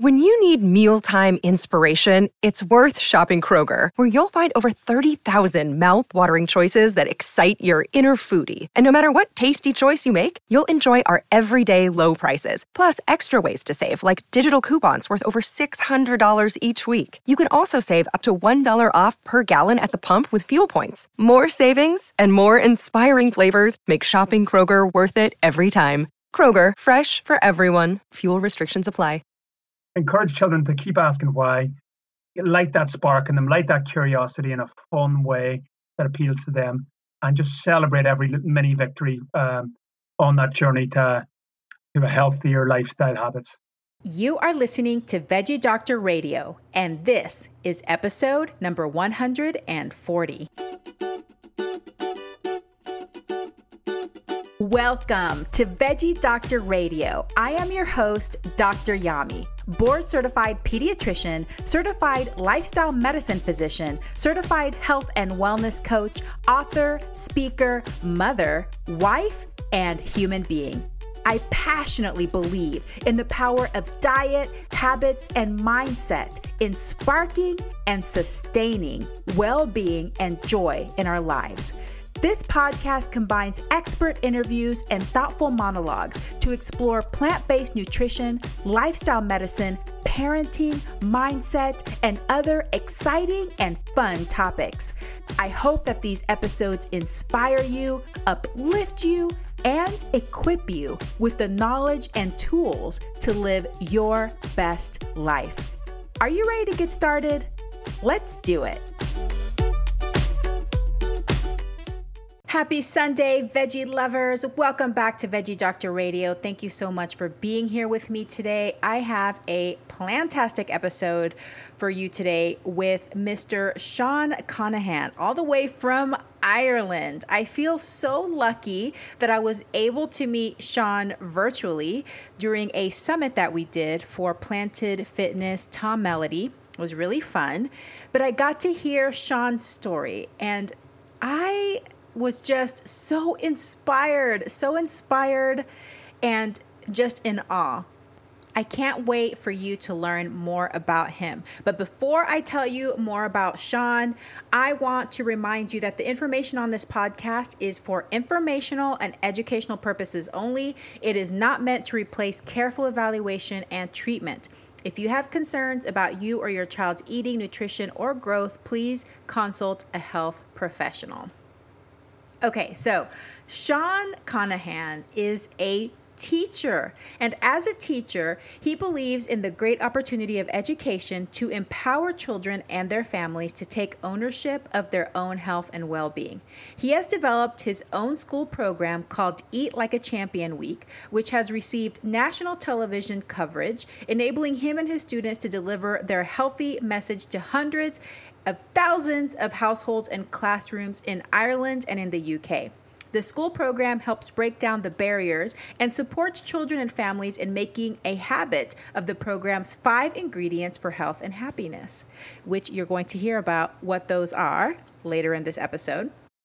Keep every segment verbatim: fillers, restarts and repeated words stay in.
When you need mealtime inspiration, it's worth shopping Kroger, where you'll find over thirty thousand mouth-watering choices that excite your inner foodie. And no matter what tasty choice you make, you'll enjoy our everyday low prices, plus extra ways to save, like digital coupons worth over six hundred dollars each week. You can also save up to one dollar off per gallon at the pump with fuel points. More savings and more inspiring flavors make shopping Kroger worth it every time. Kroger, fresh for everyone. Fuel restrictions apply. Encourage children to keep asking why, light that spark in them, light that curiosity in a fun way that appeals to them, and just celebrate every mini victory um, on that journey to, to a healthier lifestyle habits. You are listening to Veggie Doctor Radio, and this is episode number one hundred forty. Welcome to Veggie Doctor Radio. I am your host, Doctor Yami, board-certified pediatrician, certified lifestyle medicine physician, certified health and wellness coach, author, speaker, mother, wife, and human being. I passionately believe in the power of diet, habits, and mindset in sparking and sustaining well-being and joy in our lives. This podcast combines expert interviews and thoughtful monologues to explore plant-based nutrition, lifestyle medicine, parenting, mindset, and other exciting and fun topics. I hope that these episodes inspire you, uplift you, and equip you with the knowledge and tools to live your best life. Are you ready to get started? Let's do it. Happy Sunday, veggie lovers. Welcome back to Veggie Doctor Radio. Thank you so much for being here with me today. I have a plantastic episode for you today with Mister Sean Conahan, all the way from Ireland. I feel so lucky that I was able to meet Sean virtually during a summit that we did for Planted Fitness Tom Melody. It was really fun, but I got to hear Sean's story, and I was just so inspired, so inspired and just in awe. I can't wait for you to learn more about him. But before I tell you more about Sean, I want to remind you that the information on this podcast is for informational and educational purposes only. It is not meant to replace careful evaluation and treatment. If you have concerns about you or your child's eating, nutrition, or growth, please consult a health professional. Okay, so Sean Conahan is a teacher, and as a teacher, he believes in the great opportunity of education to empower children and their families to take ownership of their own health and well-being. He has developed his own school program called Eat Like a Champion Week, which has received national television coverage, enabling him and his students to deliver their healthy message to hundreds of thousands of households and classrooms in Ireland and in the U K. The school program helps break down the barriers and supports children and families in making a habit of the program's five ingredients for health and happiness, which you're going to hear about what those are later in this episode.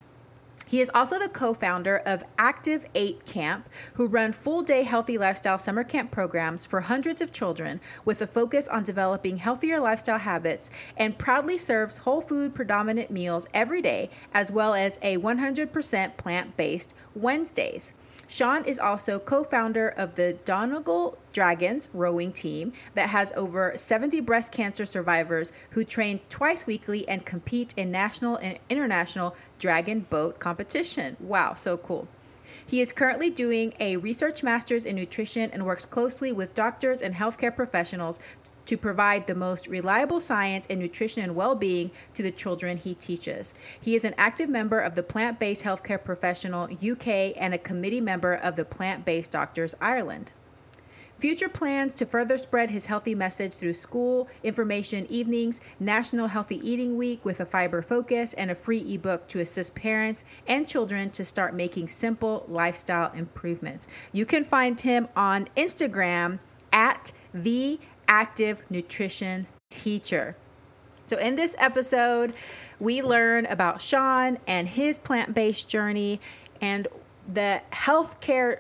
He is also the co-founder of Active eight Camp, who run full-day healthy lifestyle summer camp programs for hundreds of children with a focus on developing healthier lifestyle habits, and proudly serves whole food predominant meals every day, as well as a one hundred percent plant-based Wednesdays. Sean is also co-founder of the Donegal Dragons rowing team that has over seventy breast cancer survivors who train twice weekly and compete in national and international dragon boat competition. Wow, so cool. He is currently doing a research master's in nutrition and works closely with doctors and healthcare professionals to provide the most reliable science in nutrition and well-being to the children he teaches. He is an active member of the Plant-Based Healthcare Professional U K and a committee member of the Plant-Based Doctors Ireland. Future plans to further spread his healthy message through school, information evenings, National Healthy Eating Week with a fiber focus, and a free ebook to assist parents and children to start making simple lifestyle improvements. You can find him on Instagram at the Active Nutrition Teacher. So in this episode, we learn about Sean and his plant-based journey and the healthcare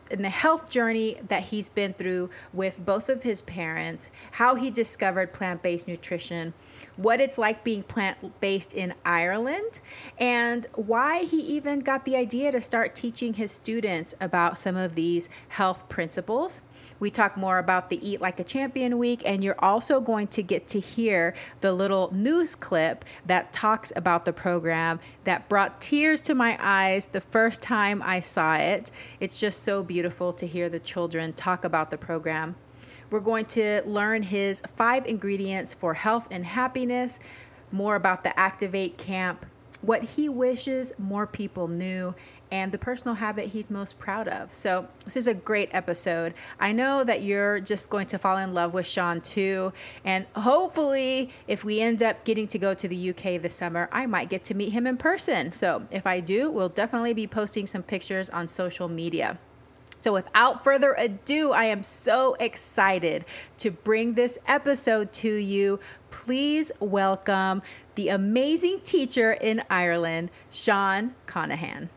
in the health journey that he's been through with both of his parents, how he discovered plant-based nutrition, what it's like being plant-based in Ireland, and why he even got the idea to start teaching his students about some of these health principles. We talk more about the Eat Like a Champion week, and you're also going to get to hear the little news clip that talks about the program that brought tears to my eyes the first time I saw it. It's just so beautiful to hear the children talk about the program. We're going to learn his five ingredients for health and happiness, more about the Activate Camp, what he wishes more people knew, and the personal habit he's most proud of. So this is a great episode. I know that you're just going to fall in love with Sean too. And hopefully, if we end up getting to go to the U K this summer, I might get to meet him in person. So if I do, we'll definitely be posting some pictures on social media. So without further ado, I am so excited to bring this episode to you. Please welcome the amazing teacher in Ireland, Sean Connahan.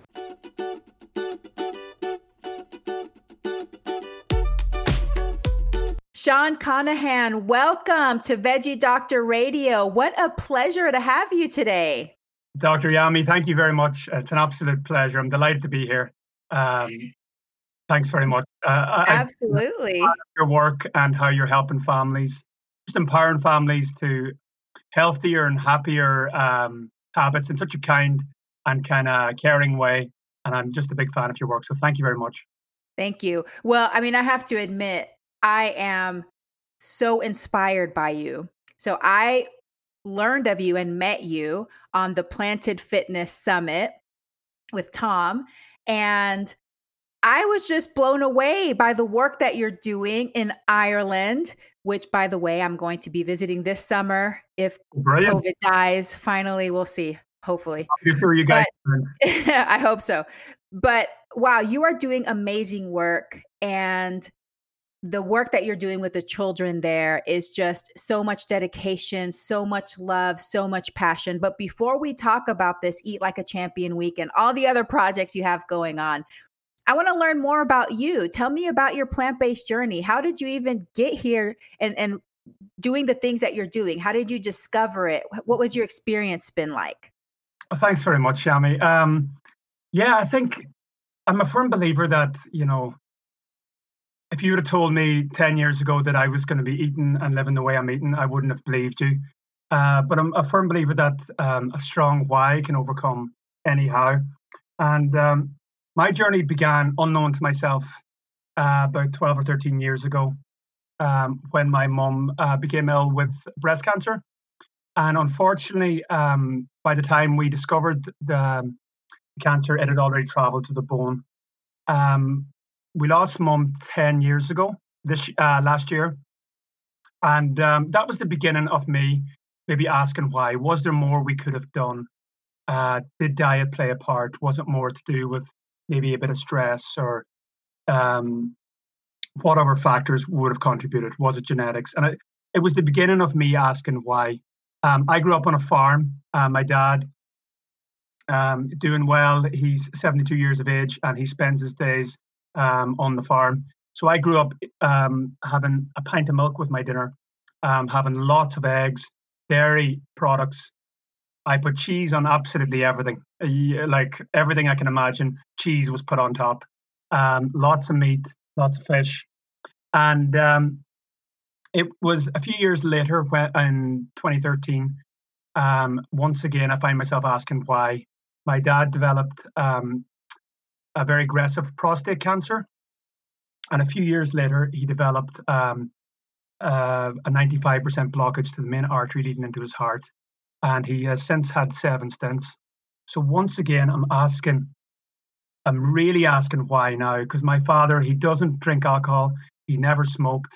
Sean Connahan, welcome to Veggie Doctor Radio. What a pleasure to have you today. Doctor Yami, thank you very much. It's an absolute pleasure. I'm delighted to be here. Um, thanks very much. Uh, Absolutely. I, your work and how you're helping families, just empowering families to healthier and happier um, habits in such a kind and kind of caring way. And I'm just a big fan of your work. So thank you very much. Thank you. Well, I mean, I have to admit, I am so inspired by you. So I learned of you and met you on the Planted Fitness Summit with Tom. And I was just blown away by the work that you're doing in Ireland, which, by the way, I'm going to be visiting this summer. If Brilliant. COVID dies, finally, we'll see. Hopefully. I'm sure you guys. But, I hope so. But wow, you are doing amazing work. And the work that you're doing with the children there is just so much dedication, so much love, so much passion. But before we talk about this Eat Like a Champion week and all the other projects you have going on, I want to learn more about you. Tell me about your plant-based journey. How did you even get here and, and doing the things that you're doing? How did you discover it? What was your experience been like? Well, thanks very much, Yami. Um, yeah, I think I'm a firm believer that, you know, if you would have told me ten years ago that I was going to be eating and living the way I'm eating, I wouldn't have believed you. Uh, but I'm a firm believer that um, a strong why can overcome any how. And um, my journey began unknown to myself uh, about twelve or thirteen years ago um, when my mum uh, became ill with breast cancer. And unfortunately, um, by the time we discovered the cancer, it had already traveled to the bone. Um, we lost mum ten years ago, this uh, last year. And um, that was the beginning of me maybe asking why. Was there more we could have done? Uh, did diet play a part? Was it more to do with maybe a bit of stress or um, what other factors would have contributed? Was it genetics? And it, it was the beginning of me asking why. Um, I grew up on a farm. Uh, my dad, um, doing well. He's seventy-two years of age and he spends his days um, on the farm. So I grew up um, having a pint of milk with my dinner, um, having lots of eggs, dairy products. I put cheese on absolutely everything. Like everything I can imagine, cheese was put on top. Um, lots of meat, lots of fish. And um, it was a few years later, when in twenty thirteen, um, once again, I find myself asking why. My dad developed um, a very aggressive prostate cancer. And a few years later, he developed um, uh, a ninety-five percent blockage to the main artery leading into his heart. And he has since had seven stents. So once again, I'm asking, I'm really asking why now, because my father, he doesn't drink alcohol. He never smoked.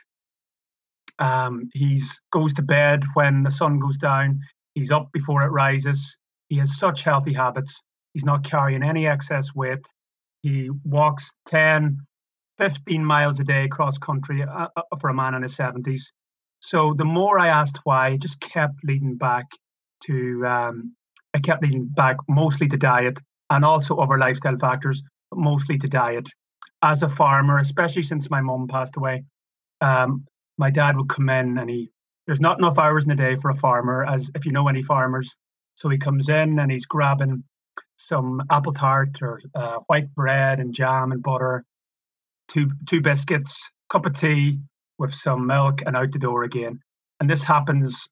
Um, he's goes to bed when the sun goes down. He's up before it rises. He has such healthy habits. He's not carrying any excess weight. He walks ten, fifteen miles a day cross country uh, for a man in his seventies. So the more I asked why, it just kept leading back to, um, I kept leading back mostly to diet and also other lifestyle factors, but mostly to diet. as a farmer, especially since my mum passed away, um, my dad would come in and he, there's not enough hours in the day for a farmer, as if you know any farmers. So he comes in and he's grabbing some apple tart or uh, white bread and jam and butter, two two biscuits, cup of tea with some milk, and out the door again. And this happens.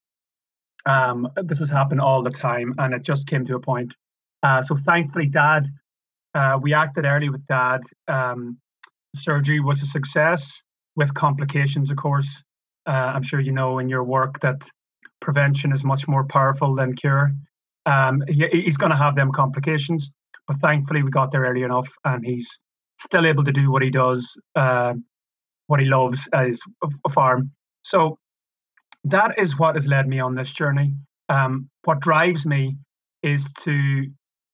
Um, this was happening all the time, and it just came to a point. Uh, so thankfully, Dad, uh, we acted early with Dad. Um, surgery was a success with complications, of course. Uh, I'm sure you know in your work that prevention is much more powerful than cure. Um, he, he's going to have them complications, but thankfully we got there early enough, and he's still able to do what he does, uh, what he loves as a, a farm. So that is what has led me on this journey. Um, what drives me is to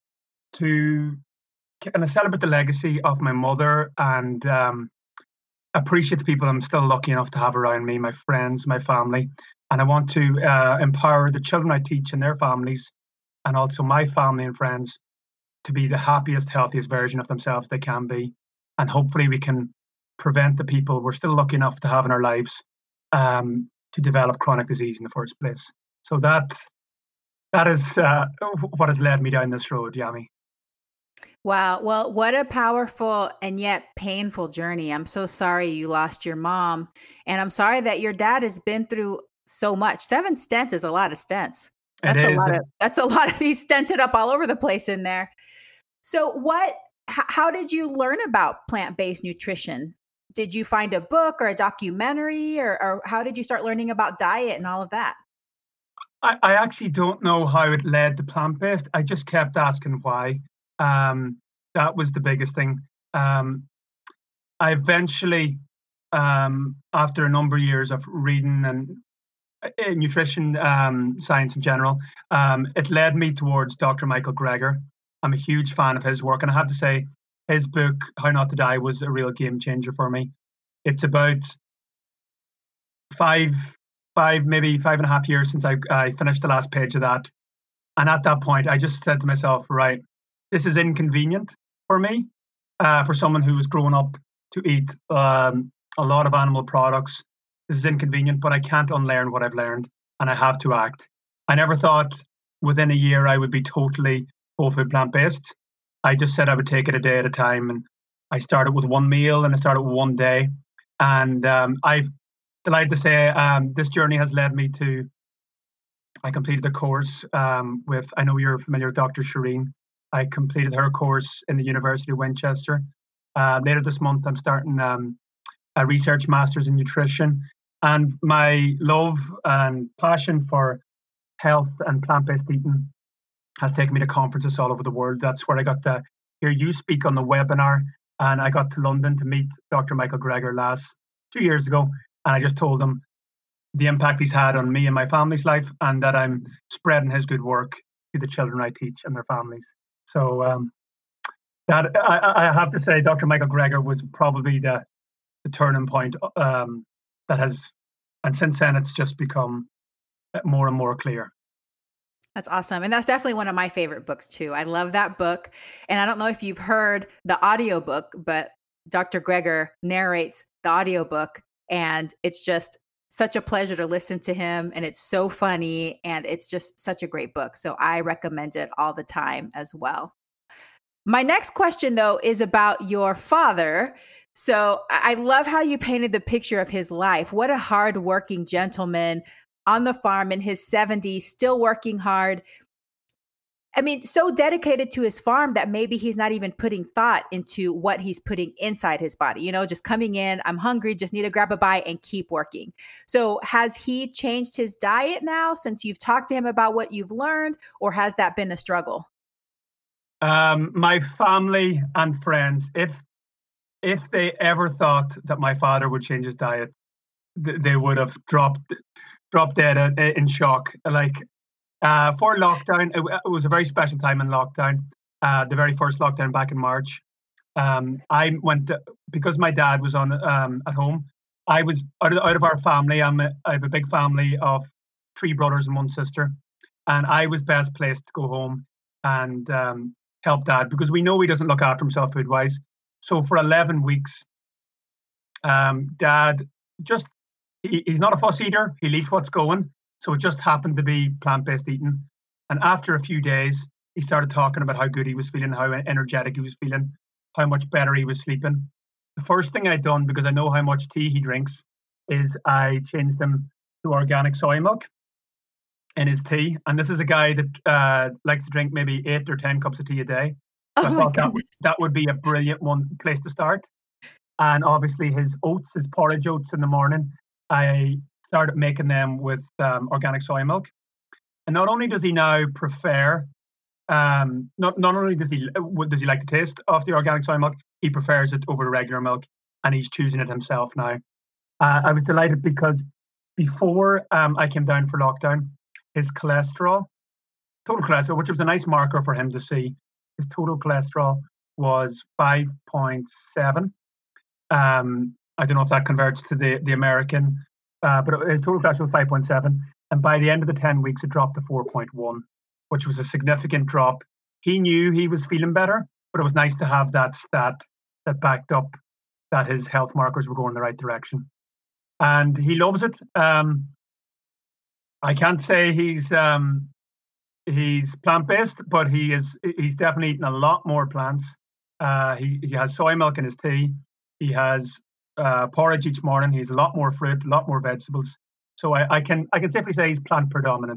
to kind of celebrate the legacy of my mother and um, appreciate the people I'm still lucky enough to have around me, my friends, my family. And I want to uh, empower the children I teach and their families, and also my family and friends, to be the happiest, healthiest version of themselves they can be. And hopefully we can prevent the people we're still lucky enough to have in our lives um, to develop chronic disease in the first place. So that that is uh, what has led me down this road, Yami. Wow. Well, what a powerful and yet painful journey. I'm so sorry you lost your mom. And I'm sorry that your dad has been through so much. Seven stents is a lot of stents. That's It a is. lot of that's a lot of these stented up all over the place in there. So what h- how did you learn about plant-based nutrition? Did you find a book or a documentary, or, or how did you start learning about diet and all of that? I, I actually don't know how it led to plant-based. I just kept asking why. Um, that was the biggest thing. Um, I eventually, um, after a number of years of reading and uh, nutrition um, science in general, um, it led me towards Doctor Michael Greger. I'm a huge fan of his work, and I have to say, his book How Not to Die was a real game changer for me. It's about five, five maybe five and a half years since I, I finished the last page of that, and at that point, I just said to myself, right, this is inconvenient for me, uh, for someone who was growing up to eat um, a lot of animal products. This is inconvenient, but I can't unlearn what I've learned, and I have to act. I never thought within a year I would be totally whole food plant-based. I just said I would take it a day at a time, and I started with one meal, and I started with one day. And um, I've delighted to say um, this journey has led me to, I completed a course um, with, I know you're familiar with Doctor Shireen. I completed her course in the University of Winchester. Uh, later this month, I'm starting um, a research master's in nutrition. And my love and passion for health and plant-based eating has taken me to conferences all over the world. That's where I got to hear you speak on the webinar. And I got to London to meet Doctor Michael Greger last two years ago. And I just told him the impact he's had on me and my family's life, and that I'm spreading his good work to the children I teach and their families. So um, that I, I have to say, Doctor Michael Greger was probably the, the turning point um, that has, and since then it's just become more and more clear. That's awesome. And that's definitely one of my favorite books too. I love that book. And I don't know if you've heard the audiobook, but Doctor Greger narrates the audiobook, and it's just such a pleasure to listen to him, and it's so funny, and it's just such a great book. So I recommend it all the time as well. My next question though is about your father. So I love how you painted the picture of his life. What a hardworking gentleman on the farm in his seventies, still working hard. I mean, so dedicated to his farm that maybe he's not even putting thought into what he's putting inside his body, you know, just coming in, I'm hungry, just need to grab a bite and keep working. So has he changed his diet now since you've talked to him about what you've learned, or has that been a struggle? Um, my family and friends, if if they ever thought that my father would change his diet, th- they would have dropped dropped dead uh, in shock. Like uh, for lockdown, it, it was a very special time in lockdown. Uh, the very first lockdown back in March, um, I went to, because my dad was on um, at home. I was out of, out of our family. I'm a, I have a big family of three brothers and one sister, and I was best placed to go home and um, help Dad, because we know he doesn't look after himself food wise. So for eleven weeks, um, Dad just, he, he's not a fuss eater. He eats what's going. So it just happened to be plant-based eating. And after a few days, he started talking about how good he was feeling, how energetic he was feeling, how much better he was sleeping. The first thing I'd done, because I know how much tea he drinks, is I changed him to organic soy milk in his tea. And this is a guy that uh, likes to drink maybe eight or ten cups of tea a day. So Oh I my thought that would, goodness. that would be a brilliant one place to start. And obviously his oats, his porridge oats in the morning, I started making them with um, organic soy milk. And not only does he now prefer, um, not not only does he uh, does he like the taste of the organic soy milk, he prefers it over the regular milk, and he's choosing it himself now. Uh, I was delighted because before um, I came down for lockdown, his cholesterol, total cholesterol, which was a nice marker for him to see, his total cholesterol was five point seven. Um, I don't know if that converts to the the American, uh, but his total cholesterol was five point seven, and by the end of the ten weeks, it dropped to four point one, which was a significant drop. He knew he was feeling better, but it was nice to have that stat that backed up that his health markers were going in the right direction, and he loves it. Um, I can't say he's um, he's plant based, but he is he's definitely eating a lot more plants. Uh, he he has soy milk in his tea. He has uh, porridge each morning. He's a lot more fruit, a lot more vegetables. So I, I can I can safely say he's plant predominant.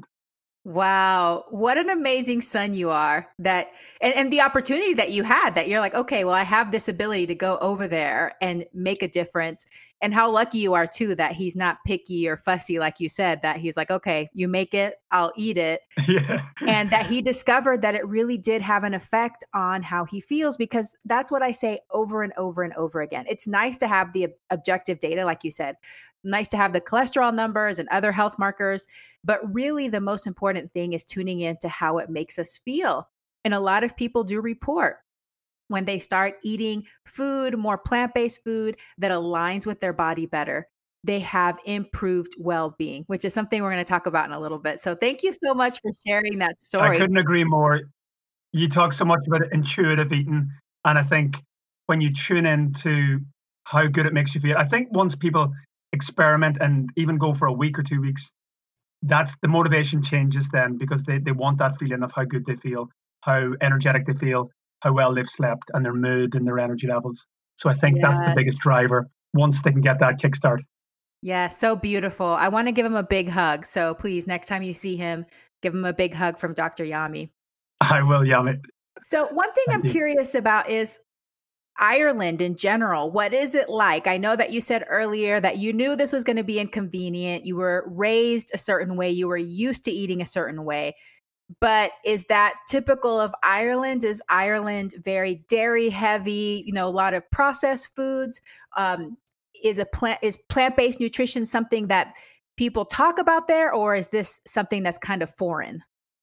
Wow, what an amazing son you are. That and, and the opportunity that you had, that you're like, okay, well, I have this ability to go over there and make a difference. And how lucky you are too that he's not picky or fussy, like you said, that he's like, okay, you make it, I'll eat it. Yeah. And that he discovered that it really did have an effect on how he feels, because that's what I say over and over and over again. It's nice to have the ob- objective data, like you said, nice to have the cholesterol numbers and other health markers, but really the most important thing is tuning into how it makes us feel. And a lot of people do report when they start eating food, more plant-based food that aligns with their body better, they have improved well-being, which is something we're going to talk about in a little bit. So thank you so much for sharing that I story. couldn't agree more. You talk so much about intuitive eating, and I think when you tune into how good it makes you feel, I think once people experiment and even go for a week or two weeks, that's the motivation changes then, because they, they want that feeling of how good they feel, how energetic they feel, how well they've slept, and their mood and their energy levels. So I think that's the biggest Yes. driver once they can get that kickstart. Yeah, so beautiful. I want to give him a big hug. So please, next time you see him, give him a big hug from Doctor Yami. I will, Yami. So one thing I'm Thank you. curious about is Ireland in general. What is it like? I know that you said earlier that you knew this was going to be inconvenient. You were raised a certain way. You were used to eating a certain way. But is that typical of Ireland? Is Ireland very dairy heavy, you know, a lot of processed foods? Um, is a plant is plant-based nutrition something that people talk about there, or is this something that's kind of foreign?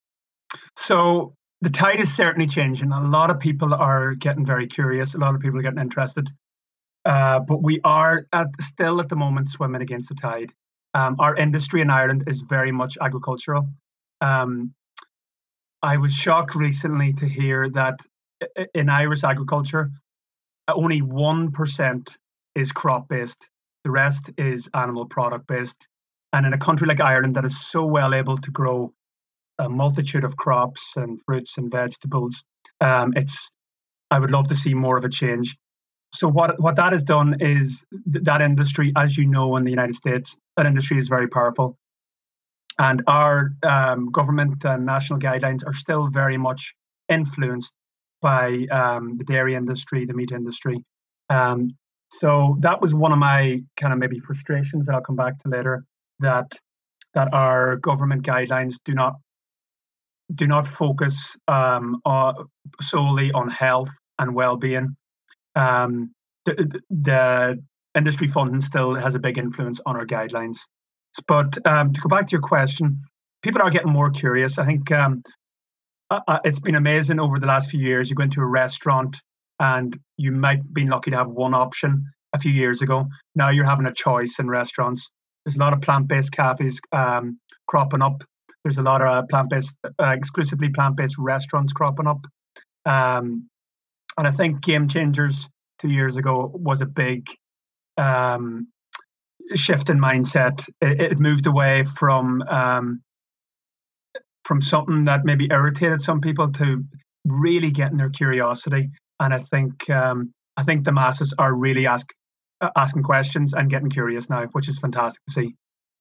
So the tide is certainly changing. A lot of people are getting very curious. A lot of people are getting interested. Uh, but we are at, still at the moment swimming against the tide. Um, our industry in Ireland is very much agricultural. Um, I was shocked recently to hear that i- in Irish agriculture, only one percent is crop based. The rest is animal product based. And in a country like Ireland that is so well able to grow a multitude of crops and fruits and vegetables, um, it's I would love to see more of a change. So what what that has done is th- that industry, as you know, in the United States, that industry is very powerful, and our um, government and national guidelines are still very much influenced by um, the dairy industry, the meat industry. Um, so that was one of my kind of maybe frustrations that I'll come back to later. That that our government guidelines do not do not focus um, uh, solely on health and well-being. Um, the, the industry funding still has a big influence on our guidelines. But um, to go back to your question, people are getting more curious. I think um, uh, uh, it's been amazing over the last few years. You go into a restaurant and you might have been lucky to have one option a few years ago. Now you're having a choice in restaurants. There's a lot of plant-based cafes um, cropping up. There's a lot of uh, plant-based, uh, exclusively plant-based restaurants cropping up. Um, and I think game changers two years ago was a big um, shift in mindset. It, it moved away from um, from something that maybe irritated some people to really getting their curiosity. And I think um, I think the masses are really ask, uh, asking questions and getting curious now, which is fantastic to see.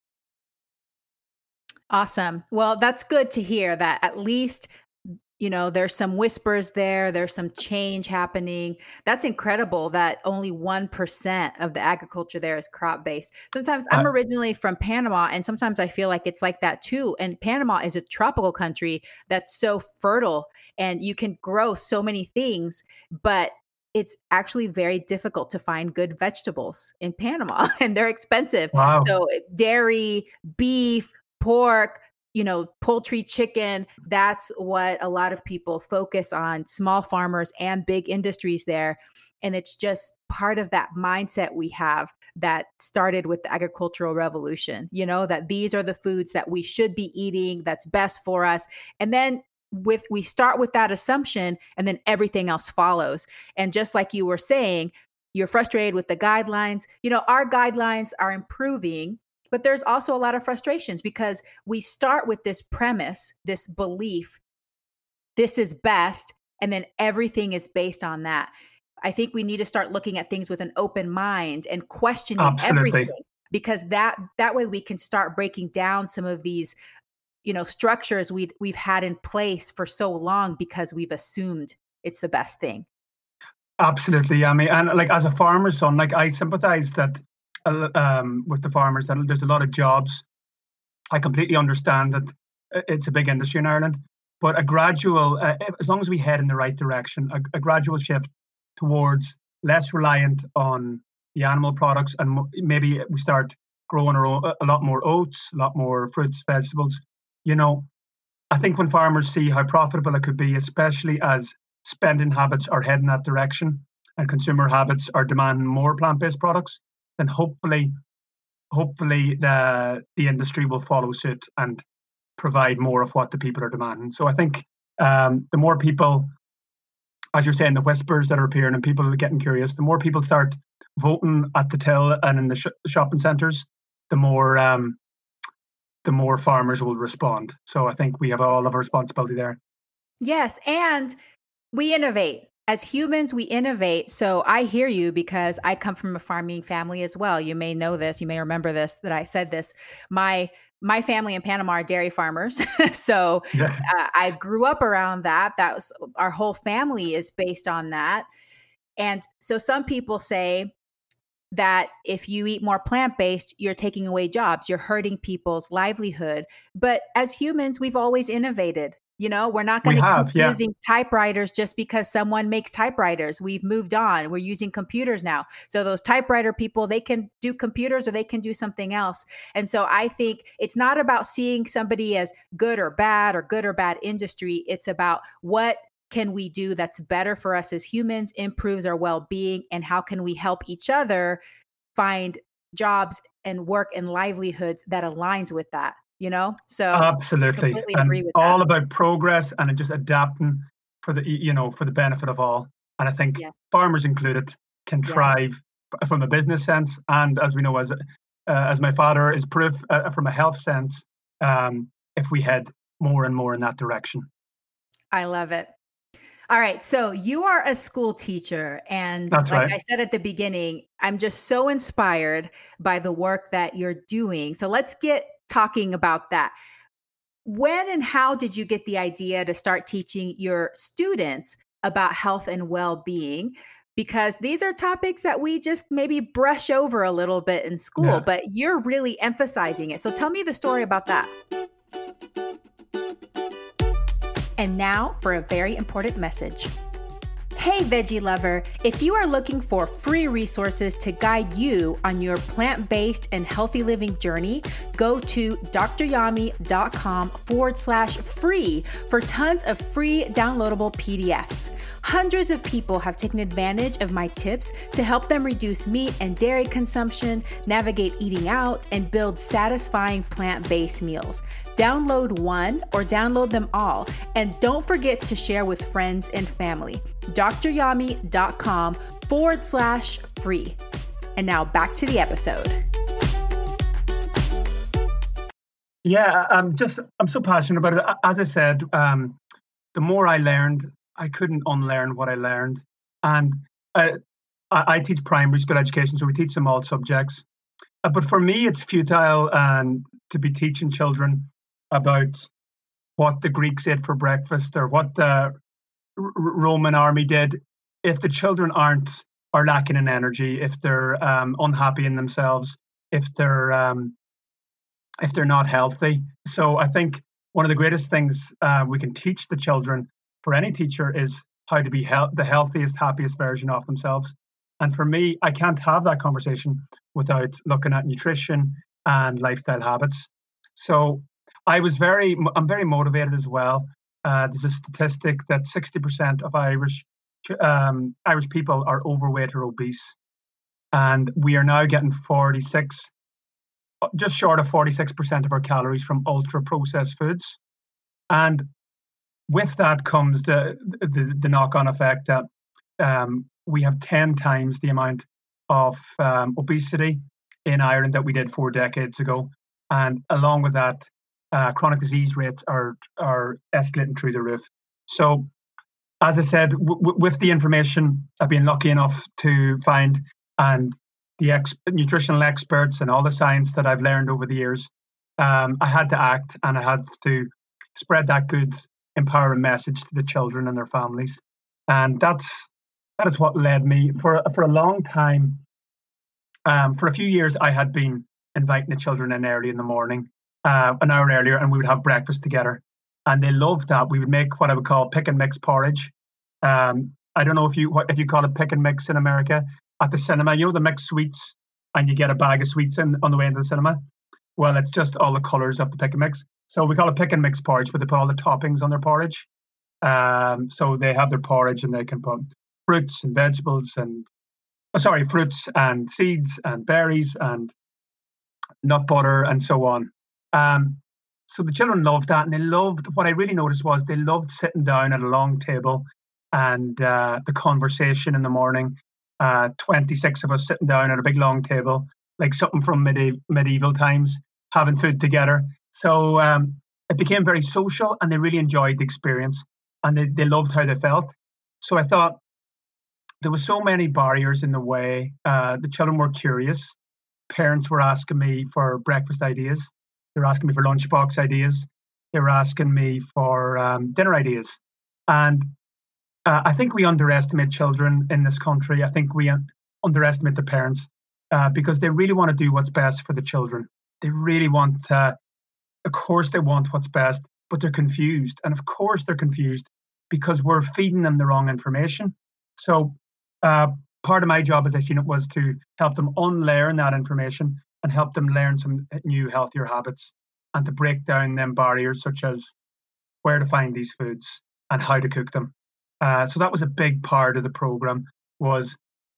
Awesome. Well, that's good to hear that at least, you know, there's some whispers there, there's some change happening. That's incredible that only one percent of the agriculture there is crop-based. Sometimes I'm Uh, originally from Panama, and sometimes I feel like it's like that too. And Panama is a tropical country that's so fertile and you can grow so many things, but it's actually very difficult to find good vegetables in Panama and they're expensive. wow. So dairy, beef, pork, you know, poultry, chicken, that's what a lot of people focus on, small farmers and big industries there. And it's just part of that mindset we have that started with the agricultural revolution, you know, that these are the foods that we should be eating, that's best for us. And then with we start with that assumption and then everything else follows. And just like you were saying, you're frustrated with the guidelines. You know, our guidelines are improving, but there's also a lot of frustrations because we start with this premise, this belief, this is best, and then everything is based on that. I think we need to start looking at things with an open mind and questioning Absolutely. everything, because that that way we can start breaking down some of these, you know, structures we we've had in place for so long because we've assumed it's the best thing. Absolutely. I mean, and like as a farmer's son, like I sympathize that uh, um, with the farmers, that there's a lot of jobs. I completely understand that uh, it's a big industry in Ireland, but a gradual, uh, as long as we head in the right direction, a, a gradual shift towards less reliant on the animal products, and mo- maybe we start growing our own, a lot more oats, a lot more fruits, vegetables. You know, I think when farmers see how profitable it could be, especially as spending habits are heading that direction and consumer habits are demanding more plant-based products, then hopefully, hopefully the the industry will follow suit and provide more of what the people are demanding. So I think um, the more people, as you're saying, the whispers that are appearing and people are getting curious, the more people start voting at the till and in the sh- shopping centres, the more um, the more farmers will respond. So I think we have all of a responsibility there. Yes, and we innovate. As humans, we innovate. So I hear you because I come from a farming family as well. You may know this, you may remember this, that I said this. My my family in Panama are dairy farmers. so Yeah. uh, I grew up around that. That was our whole family is based on that. And so some people say that if you eat more plant-based, you're taking away jobs, you're hurting people's livelihood. But as humans, we've always innovated. You know, we're not going We to keep have, yeah. using typewriters just because someone makes typewriters. We've moved on. We're using computers now. So those typewriter people, they can do computers or they can do something else. And so I think it's not about seeing somebody as good or bad or good or bad industry. It's about what can we do that's better for us as humans, improves our well-being, and how can we help each other find jobs and work and livelihoods that aligns with that, you know? So Absolutely. I completely And agree with all that. about progress and just adapting for the, you know, for the benefit of all. And I think Yeah. farmers included can Yes. thrive f- from a business sense. And as we know, as uh, as my father is proof, uh, from a health sense, um, if we head more and more in that direction. I love it. All right. So you are a school teacher. And That's like right. I said at the beginning, I'm just so inspired by the work that you're doing. So let's get talking about that. When and how did you get the idea to start teaching your students about health and well-being? Because these are topics that we just maybe brush over a little bit in school, Yeah. but you're really emphasizing it. So tell me the story about that. And now for a very important message. Hey, veggie lover, if you are looking for free resources to guide you on your plant-based and healthy living journey, go to dryami.com forward slash free for tons of free downloadable P D Fs. Hundreds of people have taken advantage of my tips to help them reduce meat and dairy consumption, navigate eating out, and build satisfying plant-based meals. Download one or download them all, and don't forget to share with friends and family. dryami.com forward slash free. And now back to the episode. Yeah, I'm just, I'm so passionate about it. As I said, um, the more I learned, I couldn't unlearn what I learned. And I, I teach primary school education, so we teach them all subjects. Uh, but for me, it's futile and to be teaching children about what the Greeks ate for breakfast or what the R- Roman army did if the children aren't are lacking in energy, if they're um, unhappy in themselves, if they're um, if they're not healthy. So I think one of the greatest things uh, we can teach the children for any teacher is how to be he- the healthiest, happiest version of themselves. And for me, I can't have that conversation without looking at nutrition and lifestyle habits. So I was very, I'm very motivated as well. Uh, there's a statistic that sixty percent of Irish um, Irish people are overweight or obese, and we are now getting forty-six, just short of forty-six percent of our calories from ultra processed foods. And with that comes the the, the knock-on effect that um, we have ten times the amount of um, obesity in Ireland that we did four decades ago, and along with that, uh, chronic disease rates are are escalating through the roof. So, as I said, w- w- with the information I've been lucky enough to find, and the ex- nutritional experts and all the science that I've learned over the years, um, I had to act and I had to spread that good, empowering message to the children and their families. And that's that is what led me for for a long time. Um, for a few years, I had been inviting the children in early in the morning, uh, an hour earlier, and we would have breakfast together. And they loved that. We would make what I would call pick and mix porridge. Um, I don't know if you what, if you call it pick and mix in America at the cinema. You know the mixed sweets, and you get a bag of sweets in on the way into the cinema. Well, it's just all the colors of the pick and mix. So we call it pick and mix porridge, where they put all the toppings on their porridge. Um, so they have their porridge, and they can put fruits and vegetables and oh, sorry, fruits and seeds and berries and nut butter and so on. Um, so the children loved that, and they loved what I really noticed was they loved sitting down at a long table and uh, the conversation in the morning. Uh, twenty-six of us sitting down at a big long table, like something from medi- medieval times, having food together. So um, it became very social, and they really enjoyed the experience, and they, they loved how they felt. So I thought there were so many barriers in the way. Uh, the children were curious. Parents were asking me for breakfast ideas. They were asking me for lunchbox ideas. They were asking me for um, dinner ideas. And uh, I think we underestimate children in this country. I think we un- underestimate the parents uh, because they really want to do what's best for the children. They really want, uh, of course, they want what's best, but they're confused. And of course, they're confused because we're feeding them the wrong information. So, uh, part of my job, as I seen it, was to help them unlearn that information and help them learn some new, healthier habits, and to break down them barriers, such as where to find these foods and how to cook them. Uh, so that was a big part of the program, was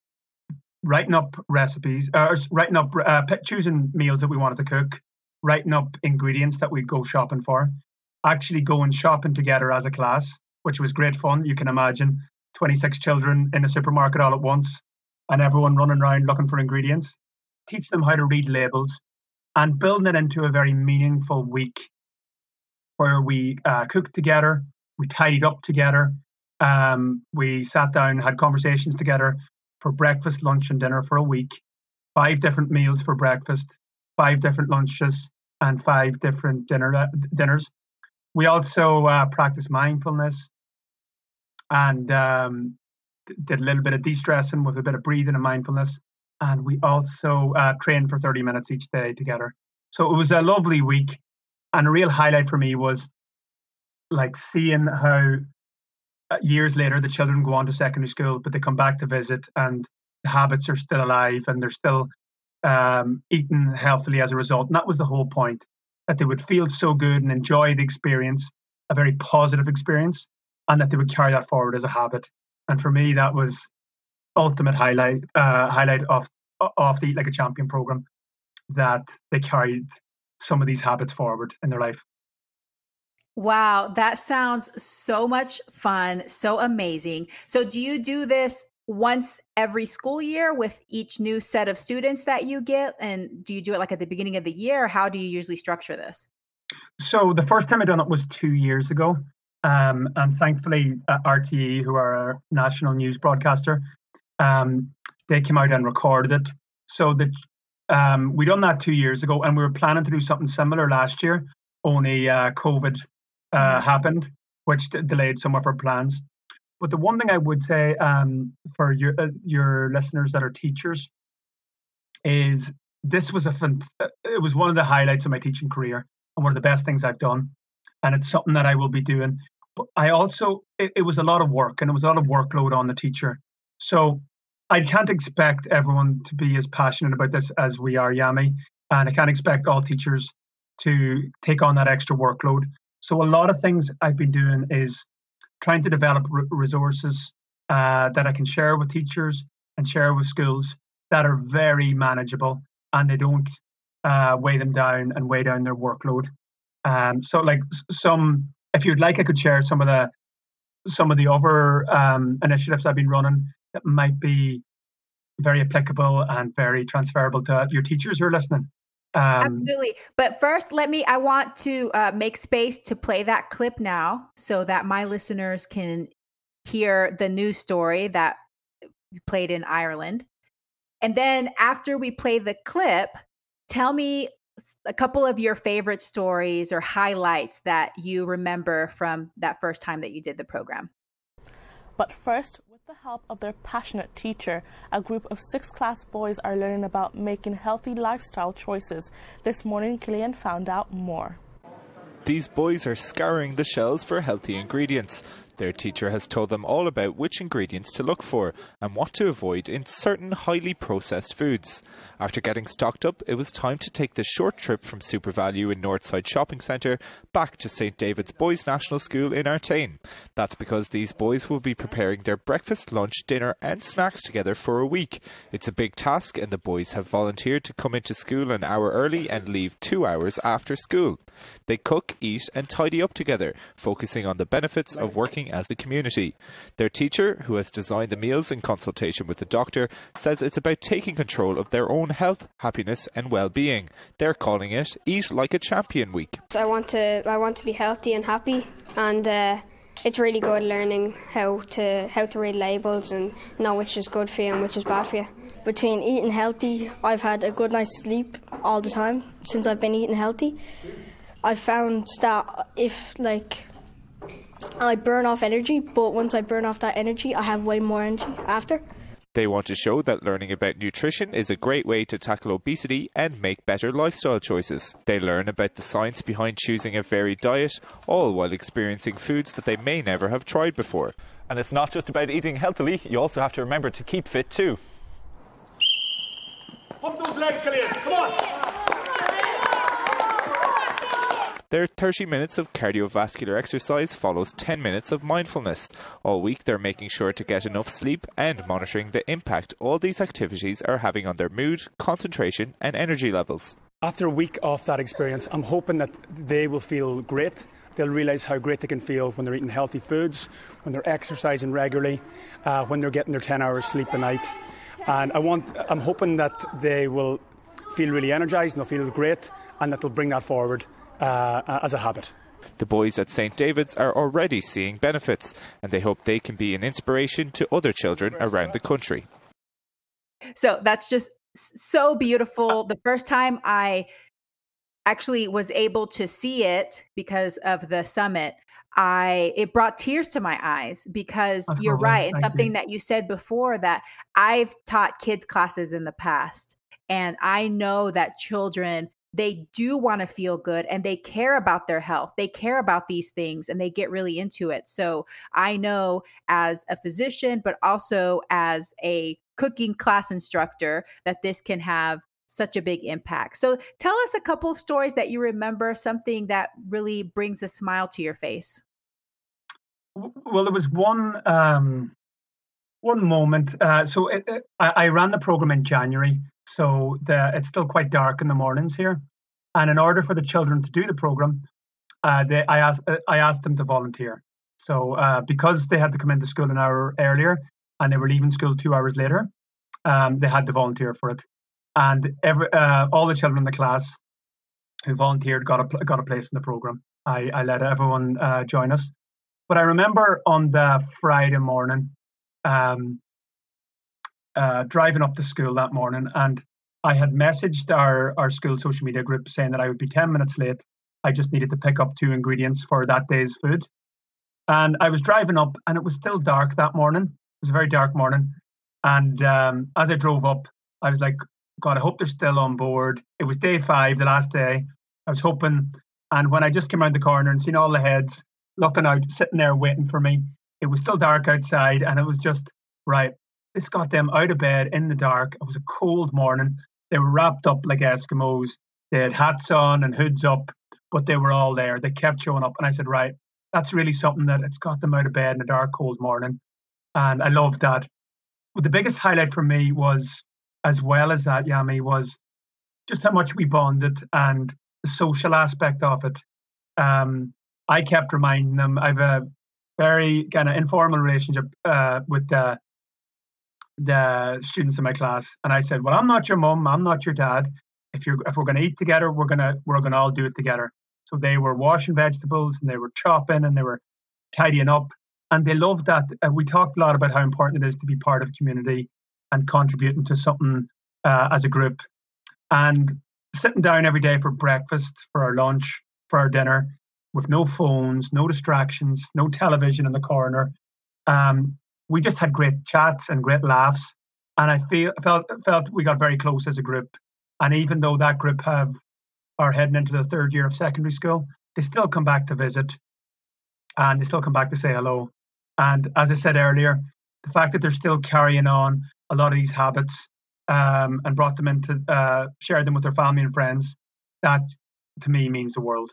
writing up recipes, uh, writing up, uh, choosing meals that we wanted to cook, writing up ingredients that we'd go shopping for, actually going shopping together as a class, which was great fun. You can imagine twenty-six children in a supermarket all at once and everyone running around looking for ingredients. Teach them how to read labels and building it into a very meaningful week where we uh, cooked together, we tidied up together, um, we sat down, had conversations together for breakfast, lunch, and dinner for a week. Five different meals for breakfast, five different lunches, and five different dinner uh, dinners. We also uh, practiced mindfulness and um, did a little bit of de-stressing with a bit of breathing and mindfulness. And we also uh, trained for thirty minutes each day together. So it was a lovely week. And a real highlight for me was like seeing how uh, years later the children go on to secondary school, but they come back to visit and the habits are still alive and they're still um, eating healthily as a result. And that was the whole point, that they would feel so good and enjoy the experience, a very positive experience, and that they would carry that forward as a habit. And for me, that was ultimate highlight uh, highlight of of the Eat Like a Champion program, that they carried some of these habits forward in their life. Wow, that sounds so much fun, so amazing. So do you do this once every school year with each new set of students that you get? And do you do it like at the beginning of the year? Or how do you usually structure this? So the first time I done it was two years ago. Um, and thankfully, uh, R T E, who are our national news broadcaster, um, they came out and recorded it. So that um, we done that two years ago, and we were planning to do something similar last year. Only uh, COVID uh, mm-hmm. happened, which d- delayed some of our plans. But the one thing I would say um, for your uh, your listeners that are teachers is this was a fun, it was one of the highlights of my teaching career and one of the best things I've done, and it's something that I will be doing. But I also it, it was a lot of work, and it was a lot of workload on the teacher. So I can't expect everyone to be as passionate about this as we are, Yami, and I can't expect all teachers to take on that extra workload. So a lot of things I've been doing is trying to develop r- resources uh, that I can share with teachers and share with schools that are very manageable, and they don't uh, weigh them down and weigh down their workload. Um, so, like some, if you'd like, I could share some of the some of the other um, initiatives I've been running that might be very applicable and very transferable to your teachers who are listening. Um, Absolutely. But first, let me, I want to uh, make space to play that clip now so that my listeners can hear the news story that you played in Ireland. And then after we play the clip, tell me a couple of your favorite stories or highlights that you remember from that first time that you did the program. But first, with the help of their passionate teacher, a group of sixth class boys are learning about making healthy lifestyle choices. This morning, Killian found out more. These boys are scouring the shelves for healthy ingredients. Their teacher has told them all about which ingredients to look for and what to avoid in certain highly processed foods. After getting stocked up, it was time to take the short trip from SuperValu in Northside Shopping Centre back to Saint David's Boys National School in Artane. That's because these boys will be preparing their breakfast, lunch, dinner and snacks together for a week. It's a big task, and the boys have volunteered to come into school an hour early and leave two hours after school. They cook, eat and tidy up together, focusing on the benefits of working as a community. Their teacher, who has designed the meals in consultation with the doctor, says it's about taking control of their own health, happiness and well-being. They're calling it Eat Like a Champion Week. I want to I want to be healthy and happy, and uh, it's really good learning how to how to read labels and know which is good for you and which is bad for you. Between eating healthy, I've had a good night's sleep all the time since I've been eating healthy. I found that if like I burn off energy, but once I burn off that energy, I have way more energy after. They want to show that learning about nutrition is a great way to tackle obesity and make better lifestyle choices. They learn about the science behind choosing a varied diet, all while experiencing foods that they may never have tried before. And it's not just about eating healthily, you also have to remember to keep fit too. Pump those legs, Killian, come on! Their thirty minutes of cardiovascular exercise follows ten minutes of mindfulness. All week they're making sure to get enough sleep and monitoring the impact all these activities are having on their mood, concentration and energy levels. After a week of that experience, I'm hoping that they will feel great. They'll realise how great they can feel when they're eating healthy foods, when they're exercising regularly, uh, when they're getting their ten hours sleep a night. And I want, I'm hoping that they will feel really energised and they'll feel great, and that they'll bring that forward Uh, as a habit. The boys at Saint David's are already seeing benefits, and they hope they can be an inspiration to other children around the country. So that's just so beautiful. The first time I actually was able to see it because of the summit, I it brought tears to my eyes because that's you're right. And something you. that you said before, that I've taught kids classes in the past, and I know that children, they do want to feel good and they care about their health. They care about these things and they get really into it. So I know as a physician, but also as a cooking class instructor, that this can have such a big impact. So tell us a couple of stories that you remember, something that really brings a smile to your face. Well, there was one um, one moment. Uh, so it, it, I, I ran the program in January. So the, it's still quite dark in the mornings here, and in order for the children to do the program, uh, they, I asked I asked them to volunteer. So uh, because they had to come into school an hour earlier, and they were leaving school two hours later, um, they had to volunteer for it. And every uh, all the children in the class who volunteered got a got a place in the program. I, I let everyone uh, join us. But I remember on the Friday morning, um, uh, driving up to school that morning, and I had messaged our, our school social media group saying that I would be ten minutes late. I just needed to pick up two ingredients for that day's food. And I was driving up, and it was still dark that morning. It was a very dark morning. And um, as I drove up, I was like, God, I hope they're still on board. It was day five, the last day. I was hoping. And when I just came around the corner and seen all the heads looking out, sitting there waiting for me, it was still dark outside. And it was just, right, this got them out of bed in the dark. It was a cold morning. They were wrapped up like Eskimos. They had hats on and hoods up, but they were all there. They kept showing up. And I said, right, that's really something that it's got them out of bed in a dark, cold morning. And I loved that. But the biggest highlight for me was, as well as that, Yami, was just how much we bonded and the social aspect of it. Um, I kept reminding them, I have a very kind of informal relationship uh, with the, the students in my class. And I said, well, I'm not your mum, I'm not your dad. If you're if we're gonna eat together, we're gonna we're gonna all do it together. So they were washing vegetables and they were chopping and they were tidying up. And they loved that. Uh, we talked a lot about how important it is to be part of community and contributing to something uh, as a group. And sitting down every day for breakfast, for our lunch, for our dinner, with no phones, no distractions, no television in the corner. Um, we just had great chats and great laughs. And I feel felt felt we got very close as a group. And even though that group have are heading into the third year of secondary school, they still come back to visit and they still come back to say hello. And as I said earlier, the fact that they're still carrying on a lot of these habits um, and brought them into, uh, shared them with their family and friends, that to me means the world.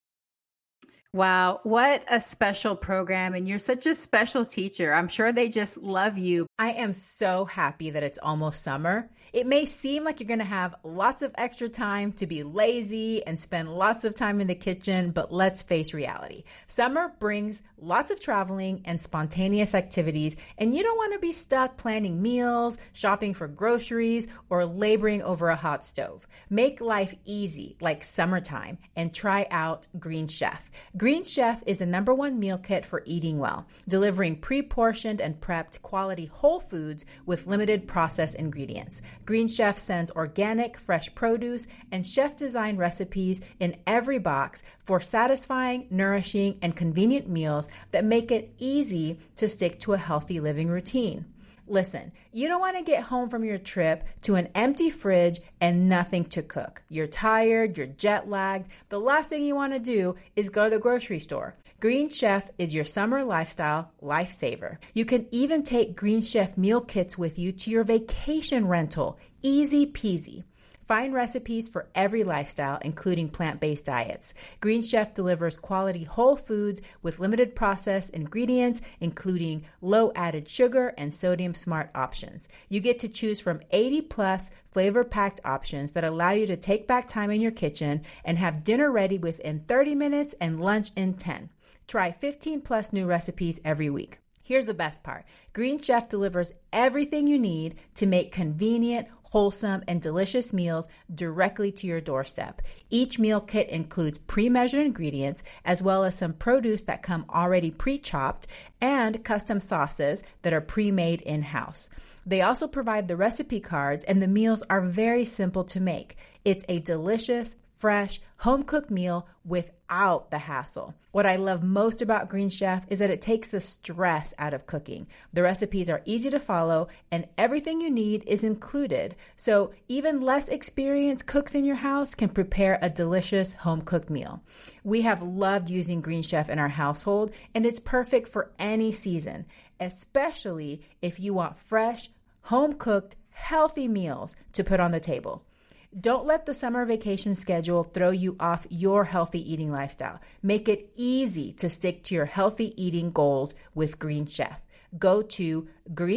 Wow, what a special program. And you're such a special teacher. I'm sure they just love you. I am so happy that it's almost summer. It may seem like you're going to have lots of extra time to be lazy and spend lots of time in the kitchen, but let's face reality. Summer brings lots of traveling and spontaneous activities, and you don't want to be stuck planning meals, shopping for groceries, or laboring over a hot stove. Make life easy like summertime and try out Green Chef. Green Chef is a number one meal kit for eating well, delivering pre-portioned and prepped quality whole foods with limited processed ingredients. Green Chef sends organic, fresh produce and chef-designed recipes in every box for satisfying, nourishing, and convenient meals that make it easy to stick to a healthy living routine. Listen, you don't want to get home from your trip to an empty fridge and nothing to cook. You're tired, you're jet lagged. The last thing you want to do is go to the grocery store. Green Chef is your summer lifestyle lifesaver. You can even take Green Chef meal kits with you to your vacation rental. Easy peasy. Find recipes for every lifestyle, including plant-based diets. Green Chef delivers quality whole foods with limited processed ingredients, including low added sugar and sodium smart options. You get to choose from eighty plus flavor-packed options that allow you to take back time in your kitchen and have dinner ready within thirty minutes and lunch in ten. Try fifteen plus new recipes every week. Here's the best part. Green Chef delivers everything you need to make convenient, wholesome, and delicious meals directly to your doorstep. Each meal kit includes pre-measured ingredients, as well as some produce that come already pre-chopped, and custom sauces that are pre-made in-house. They also provide the recipe cards, and the meals are very simple to make. It's a delicious, fresh, home-cooked meal without the hassle. What I love most about Green Chef is that it takes the stress out of cooking. The recipes are easy to follow and everything you need is included. So even less experienced cooks in your house can prepare a delicious home-cooked meal. We have loved using Green Chef in our household, and it's perfect for any season, especially if you want fresh, home-cooked, healthy meals to put on the table. Don't let the summer vacation schedule throw you off your healthy eating lifestyle. Make it easy to stick to your healthy eating goals with Green Chef. Go to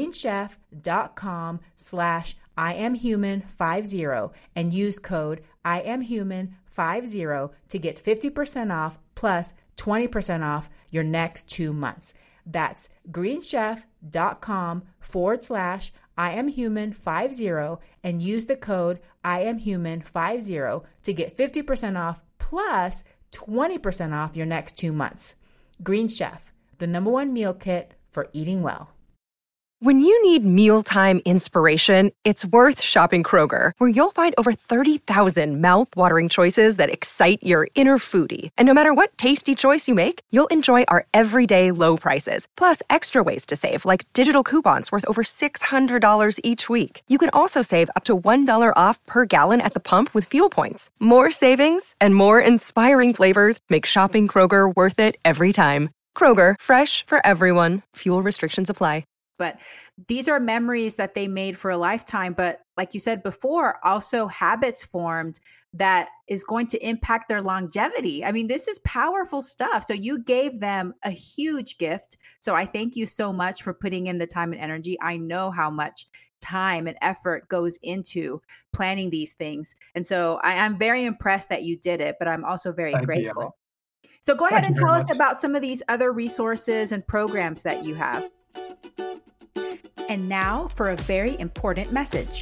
greenchef.com slash I am human fifty and use code I am human fifty to get fifty percent off plus twenty percent off your next two months. That's greenchef.com forward slash I am human five zero and use the code I am human five zero to get fifty percent off plus twenty percent off your next two months. Green Chef, the number one meal kit for eating well. When you need mealtime inspiration, it's worth shopping Kroger, where you'll find over thirty thousand mouth-watering choices that excite your inner foodie. And no matter what tasty choice you make, you'll enjoy our everyday low prices, plus extra ways to save, like digital coupons worth over six hundred dollars each week. You can also save up to one dollar off per gallon at the pump with fuel points. More savings and more inspiring flavors make shopping Kroger worth it every time. Kroger, fresh for everyone. Fuel restrictions apply. But these are memories that they made for a lifetime. But like you said before, also habits formed that is going to impact their longevity. I mean, this is powerful stuff. So you gave them a huge gift. So I thank you so much for putting in the time and energy. I know how much time and effort goes into planning these things. And so I, I'm very impressed that you did it, but I'm also very Thank grateful. You. So go ahead Thank and you tell very us much. about some of these other resources and programs that you have. And now for a very important message.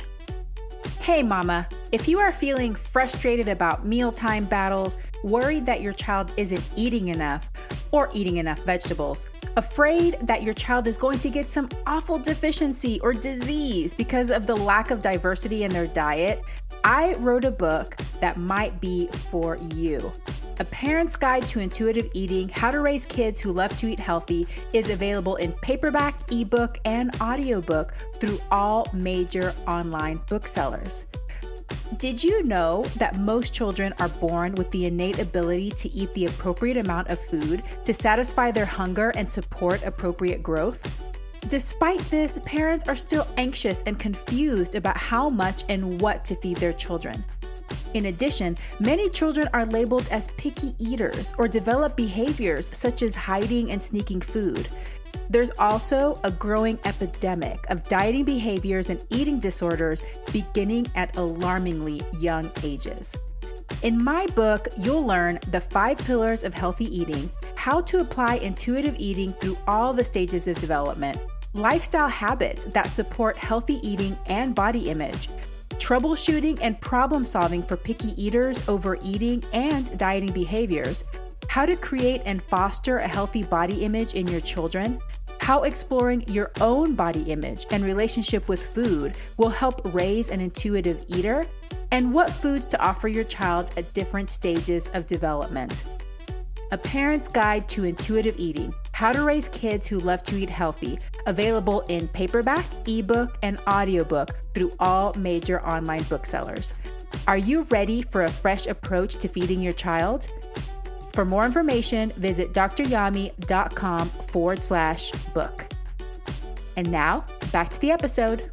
Hey mama, if you are feeling frustrated about mealtime battles, worried that your child isn't eating enough or eating enough vegetables, afraid that your child is going to get some awful deficiency or disease because of the lack of diversity in their diet, I wrote a book that might be for you. A Parent's Guide to Intuitive Eating, How to Raise Kids Who Love to Eat Healthy is available in paperback, ebook, and audiobook through all major online booksellers. Did you know that most children are born with the innate ability to eat the appropriate amount of food to satisfy their hunger and support appropriate growth? Despite this, parents are still anxious and confused about how much and what to feed their children. In addition, many children are labeled as picky eaters or develop behaviors such as hiding and sneaking food. There's also a growing epidemic of dieting behaviors and eating disorders beginning at alarmingly young ages. In my book, you'll learn the five pillars of healthy eating, how to apply intuitive eating through all the stages of development, lifestyle habits that support healthy eating and body image, troubleshooting and problem solving for picky eaters, overeating, and dieting behaviors, how to create and foster a healthy body image in your children, how exploring your own body image and relationship with food will help raise an intuitive eater, and what foods to offer your child at different stages of development. A Parent's Guide to Intuitive Eating, How to Raise Kids Who Love to Eat Healthy, available in paperback, ebook, and audiobook through all major online booksellers. Are you ready for a fresh approach to feeding your child? For more information, visit dryami.com forward slash book. And now, back to the episode.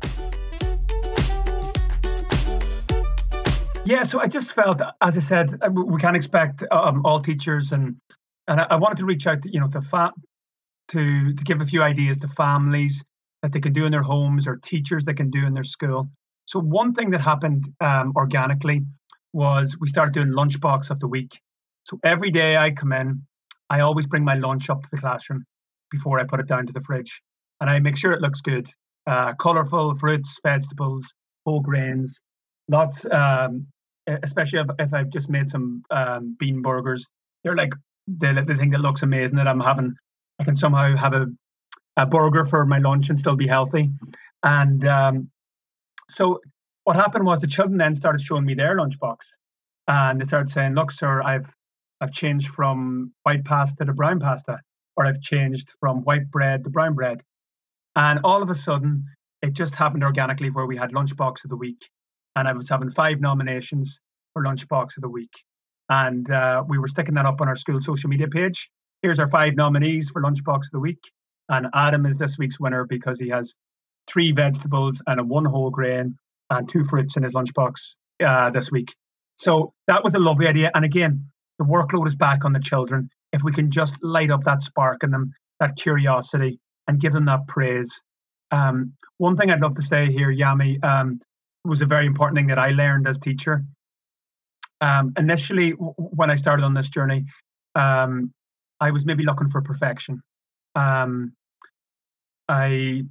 Yeah, so I just felt, as I said, we can't expect um, all teachers, and and I wanted to reach out, to, you know, to fa- to to give a few ideas to families that they can do in their homes, or teachers that can do in their school. So one thing that happened um, organically was we started doing lunchbox of the week. So every day I come in, I always bring my lunch up to the classroom before I put it down to the fridge, and I make sure it looks good, uh, colorful fruits, vegetables, whole grains. Lots, um, especially if, if I've just made some um, bean burgers. They're like the the thing that looks amazing that I'm having. I can somehow have a, a burger for my lunch and still be healthy. And um, so what happened was the children then started showing me their lunchbox, and they started saying, "Look, sir, I've I've changed from white pasta to brown pasta, or I've changed from white bread to brown bread." And all of a sudden, it just happened organically where we had lunchbox of the week. And I was having five nominations for Lunchbox of the Week. And uh, we were sticking that up on our school social media page. Here's our five nominees for Lunchbox of the Week. And Adam is this week's winner because he has three vegetables and a one whole grain and two fruits in his lunchbox uh, this week. So that was a lovely idea. And again, the workload is back on the children. If we can just light up that spark in them, that curiosity, and give them that praise. Um, one thing I'd love to say here, Yami, um, was a very important thing that I learned as teacher. Um, initially, w- when I started on this journey, um, I was maybe looking for perfection. Um, I,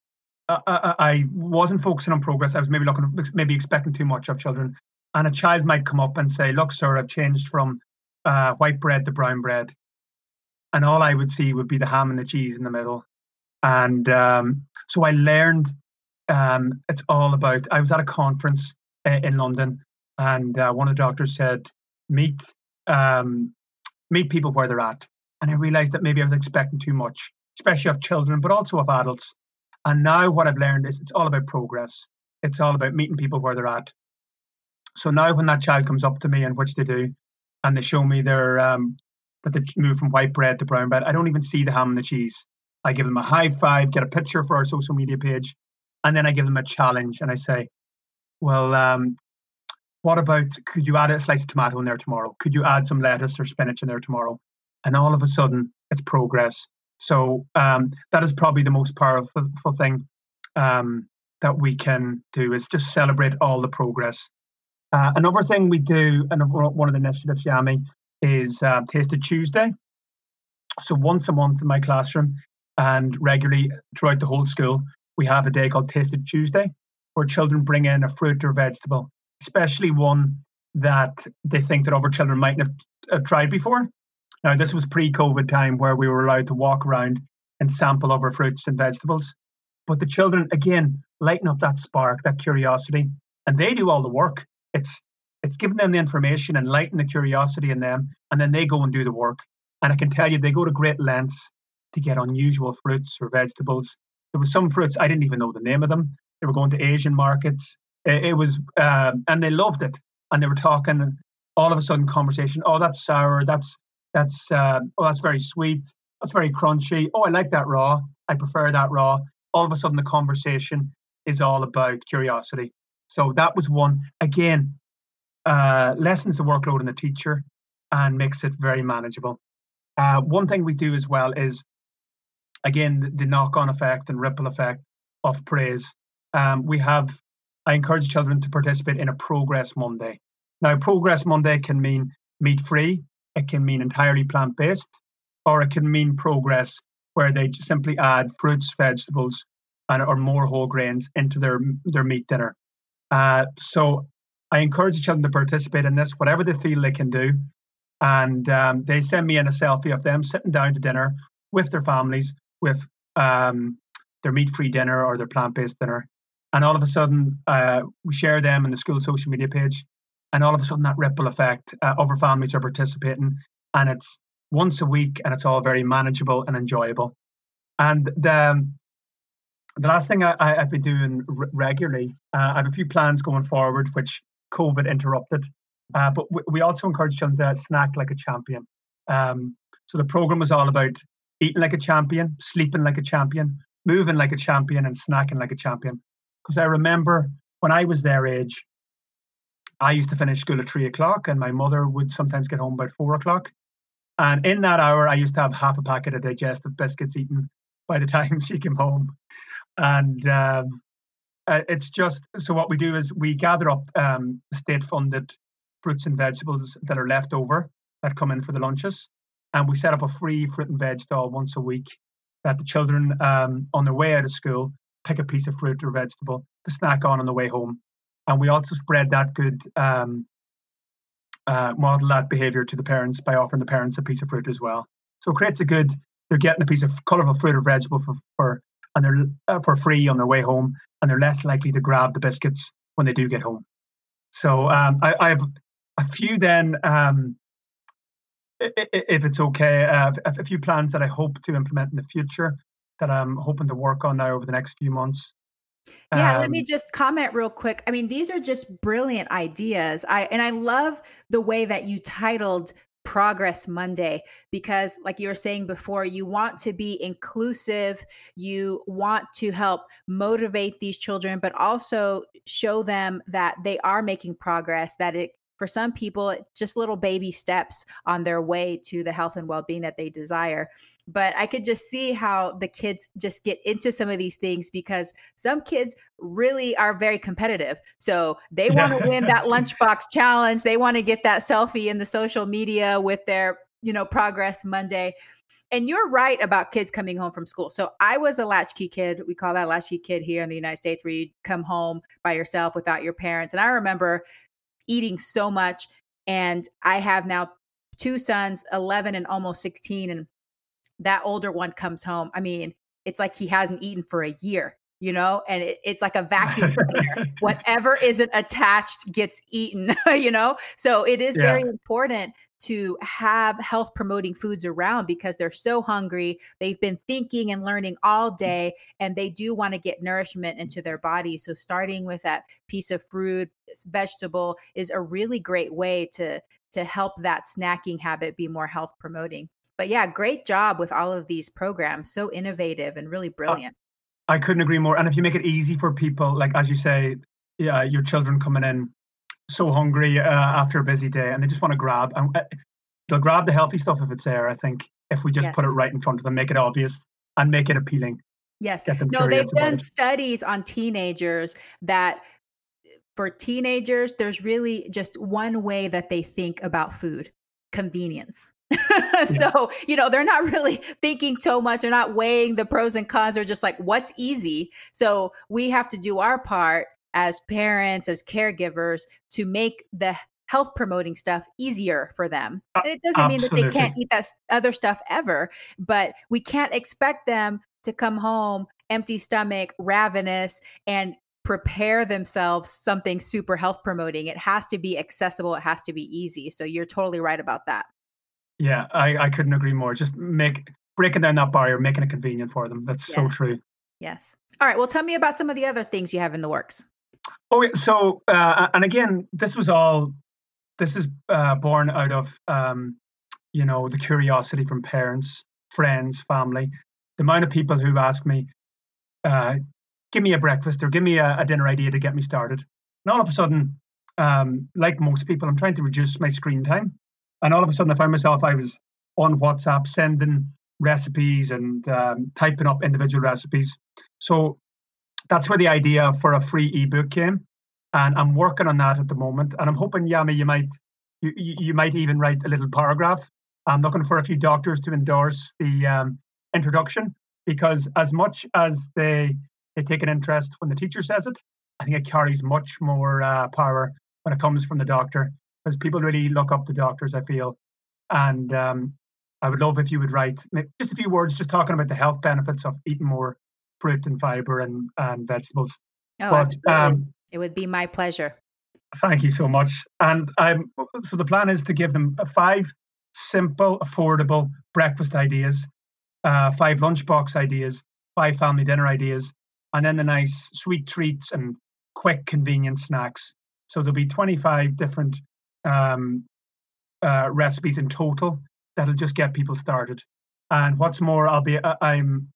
I I wasn't focusing on progress. I was maybe looking, maybe expecting too much of children. And a child might come up and say, "Look, sir, I've changed from uh, white bread to brown bread," and all I would see would be the ham and the cheese in the middle. And um, so I learned um, it's all about. I was at a conference uh, in London, and uh, one of the doctors said, "Meet um, meet people where they're at." And I realized that maybe I was expecting too much, especially of children, but also of adults. And now what I've learned is it's all about progress. It's all about meeting people where they're at. So now when that child comes up to me, and which they do, and they show me their um, that they move from white bread to brown bread, I don't even see the ham and the cheese. I give them a high five, get a picture for our social media page, and then I give them a challenge. And I say, well, um, what about, could you add a slice of tomato in there tomorrow? Could you add some lettuce or spinach in there tomorrow? And all of a sudden, it's progress. So um, that is probably the most powerful thing um, that we can do, is just celebrate all the progress. Uh, another thing we do, and one of the initiatives, Yami, is uh, Taste It Tuesday. So once a month in my classroom and regularly throughout the whole school, we have a day called Taste It Tuesday, where children bring in a fruit or vegetable, especially one that they think that other children might have uh, tried before. Now, this was pre-COVID time where we were allowed to walk around and sample other fruits and vegetables. But the children, again, lighten up that spark, that curiosity, and they do all the work. It's it's giving them the information and lighten the curiosity in them, and then they go and do the work. And I can tell you, they go to great lengths to get unusual fruits or vegetables. There were some fruits, I didn't even know the name of them. They were going to Asian markets. It, it was, uh, and they loved it. And they were talking, all of a sudden conversation, oh, that's sour, that's, that's, uh, oh, that's very sweet, that's very crunchy. Oh, I like that raw, I prefer that raw. All of a sudden the conversation is all about curiosity. So that was one, again, uh, lessens the workload on the teacher and makes it very manageable. Uh, one thing we do as well is, again, the, the knock-on effect and ripple effect of praise. Um, we have, I encourage children to participate in a Progress Monday. Now, Progress Monday can mean meat-free, it can mean entirely plant-based, or it can mean progress where they just simply add fruits, vegetables, and or more whole grains into their, their meat dinner. Uh, so I encourage the children to participate in this, whatever they feel they can do. And um, they send me in a selfie of them sitting down to dinner with their families, with um, their meat-free dinner or their plant-based dinner. And all of a sudden, uh, we share them in the school social media page. And all of a sudden, that ripple effect, uh, other families are participating. And it's once a week, and it's all very manageable and enjoyable. And the, the last thing I, I, I've been doing r- regularly, uh, I have a few plans going forward, which COVID interrupted. Uh, but we, we also encourage children to snack like a champion. Um, so the program was all about eating like a champion, sleeping like a champion, moving like a champion, and snacking like a champion. Because I remember when I was their age, I used to finish school at three o'clock, and my mother would sometimes get home about four o'clock. And in that hour, I used to have half a packet of digestive biscuits eaten by the time she came home. And um, it's just, so what we do is we gather up um, state-funded fruits and vegetables that are left over that come in for the lunches. And we set up a free fruit and veg stall once a week that the children um, on their way out of school pick a piece of fruit or vegetable to snack on on the way home. And we also spread that good, um, uh, model that behavior to the parents by offering the parents a piece of fruit as well. So it creates a good, they're getting a piece of colorful fruit or vegetable for, for and they're uh, for free on their way home, and they're less likely to grab the biscuits when they do get home. So um, I, I have a few then, um, if it's okay, uh, a few plans that I hope to implement in the future that I'm hoping to work on now over the next few months. Yeah, um, let me just comment real quick. I mean, these are just brilliant ideas. I and I love the way that you titled Progress Monday, because like you were saying before, you want to be inclusive, you want to help motivate these children, but also show them that they are making progress, that it, for some people, it's just little baby steps on their way to the health and well-being that they desire. But I could just see how the kids just get into some of these things, because some kids really are very competitive. So they want to win that lunchbox challenge. They want to get that selfie in the social media with their you know, Progress Monday. And you're right about kids coming home from school. So I was a latchkey kid. We call that latchkey kid here in the United States, where you come home by yourself without your parents. And I remember eating so much. And I have now two sons, eleven and almost sixteen. And that older one comes home. I mean, it's like he hasn't eaten for a year, you know, and it, it's like a vacuum cleaner. Whatever isn't attached gets eaten, you know? So it is yeah. very important to have health promoting foods around, because they're so hungry. They've been thinking and learning all day, and they do want to get nourishment into their body. So starting with that piece of fruit, vegetable is a really great way to, to help that snacking habit be more health promoting. But yeah, great job with all of these programs. So innovative and really brilliant. I couldn't agree more. And if you make it easy for people, like, as you say, yeah, your children coming in so hungry uh, after a busy day, and they just want to grab, and uh, they'll grab the healthy stuff if it's there. I think if we just yes. put it right in front of them, make it obvious and make it appealing. Yes. No, they've done studies on teenagers that for teenagers, there's really just one way that they think about food: convenience. So, yeah. you know, they're not really thinking so much. They're not weighing the pros and cons. They're just like, what's easy? So we have to do our part as parents, as caregivers, to make the health promoting stuff easier for them. And it doesn't Absolutely. mean that they can't eat that other stuff ever, but we can't expect them to come home empty stomach, ravenous, and prepare themselves something super health promoting. It has to be accessible. It has to be easy. So you're totally right about that. Yeah, I, I couldn't agree more. Just make breaking down that barrier, making it convenient for them. That's yes. so true. Yes. All right. Well, tell me about some of the other things you have in the works. Oh, yeah, so, uh, and again, this was all, this is uh, born out of, um, you know, the curiosity from parents, friends, family. The amount of people who ask me, uh, give me a breakfast or give me a, a dinner idea to get me started. And all of a sudden, um, like most people, I'm trying to reduce my screen time. And all of a sudden, I found myself, I was on WhatsApp sending recipes and um, typing up individual recipes. So that's where the idea for a free ebook came. And I'm working on that at the moment. And I'm hoping, Yami, you might you, you might even write a little paragraph. I'm looking for a few doctors to endorse the um, introduction, because as much as they, they take an interest when the teacher says it, I think it carries much more uh, power when it comes from the doctor. Because people really look up to doctors, I feel. And um, I would love if you would write just a few words just talking about the health benefits of eating more fruit and fiber and, and vegetables. Oh, but, absolutely. Um, it would be my pleasure. Thank you so much. And I'm, so the plan is to give them five simple, affordable breakfast ideas, uh, five lunchbox ideas, five family dinner ideas, and then the nice sweet treats and quick, convenient snacks. So there'll be twenty-five different um uh recipes in total that'll just get people started. And what's more, I'll be uh, I'm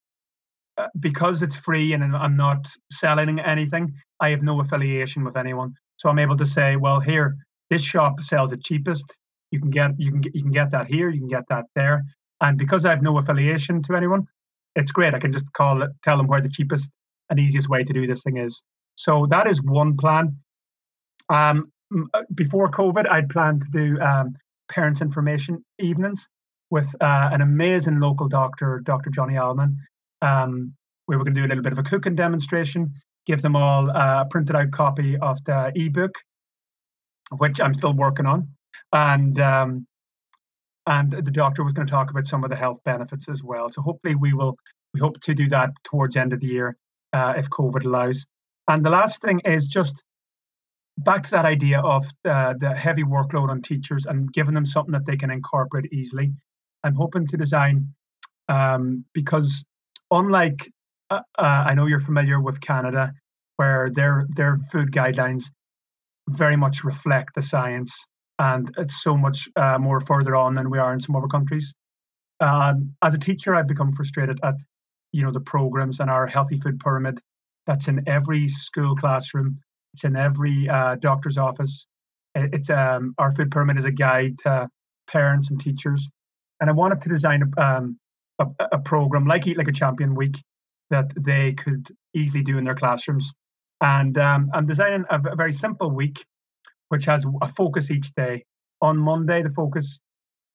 uh, because it's free and I'm not selling anything, I have no affiliation with anyone, so I'm able to say, well, here, this shop sells it cheapest, you can get you can get you can get that here, you can get that there. And because I have no affiliation to anyone, it's great. I can just call it, tell them where the cheapest and easiest way to do this thing is. So that is one plan. um Before COVID, I'd planned to do um, parents' information evenings with uh, an amazing local doctor, Doctor Johnny Allman. Um, we were going to do a little bit of a cooking demonstration, give them all a printed out copy of the ebook, which I'm still working on. And um, and the doctor was going to talk about some of the health benefits as well. So hopefully we will, we hope to do that towards the end of the year, uh, if COVID allows. And the last thing is just back to that idea of uh, the heavy workload on teachers and giving them something that they can incorporate easily. I'm hoping to design, um, because unlike, uh, uh, I know you're familiar with Canada, where their their food guidelines very much reflect the science, and it's so much uh, more further on than we are in some other countries. Um, as a teacher, I've become frustrated at, you know, the programs and our healthy food pyramid that's in every school classroom. It's in every uh, doctor's office. It's um, our food pyramid is a guide to parents and teachers. And I wanted to design a, um, a, a program like Eat Like a Champion Week that they could easily do in their classrooms. And um, I'm designing a, a very simple week, which has a focus each day. On Monday, the focus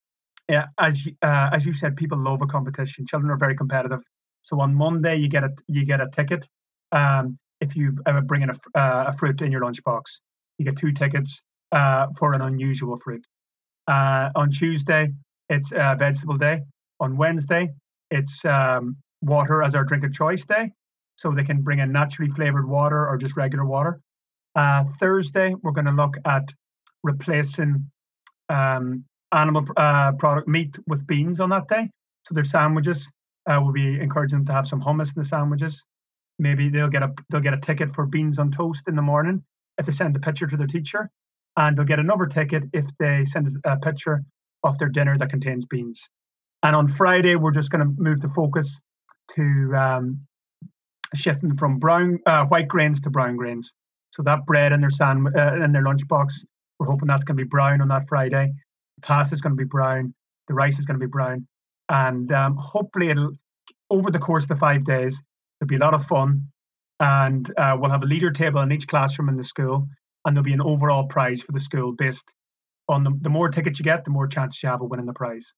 yeah, as you- uh, as you said, people love a competition. Children are very competitive. So on Monday you get a you get a ticket. Um, if you uh, bring in a, fr- uh, a fruit in your lunchbox, you get two tickets uh, for an unusual fruit. Uh, on Tuesday, it's uh, vegetable day. On Wednesday, it's um, water as our drink of choice day. So they can bring in naturally flavored water or just regular water. Uh, Thursday, we're going to look at replacing um, animal uh, product meat with beans on that day. So their sandwiches, uh, we'll be encouraging them to have some hummus in the sandwiches. Maybe they'll get a they'll get a ticket for beans on toast in the morning if they send a picture to their teacher, and they'll get another ticket if they send a picture of their dinner that contains beans. And on Friday, we're just going to move the focus to um, shifting from brown uh, white grains to brown grains. So that bread in their sand uh, in their lunchbox, we're hoping that's going to be brown on that Friday. The pasta is going to be brown. The rice is going to be brown, and um, hopefully it'll over the course of the five days there'll be a lot of fun, and uh, we'll have a leader table in each classroom in the school, and there'll be an overall prize for the school based on the, the more tickets you get, the more chances you have of winning the prize.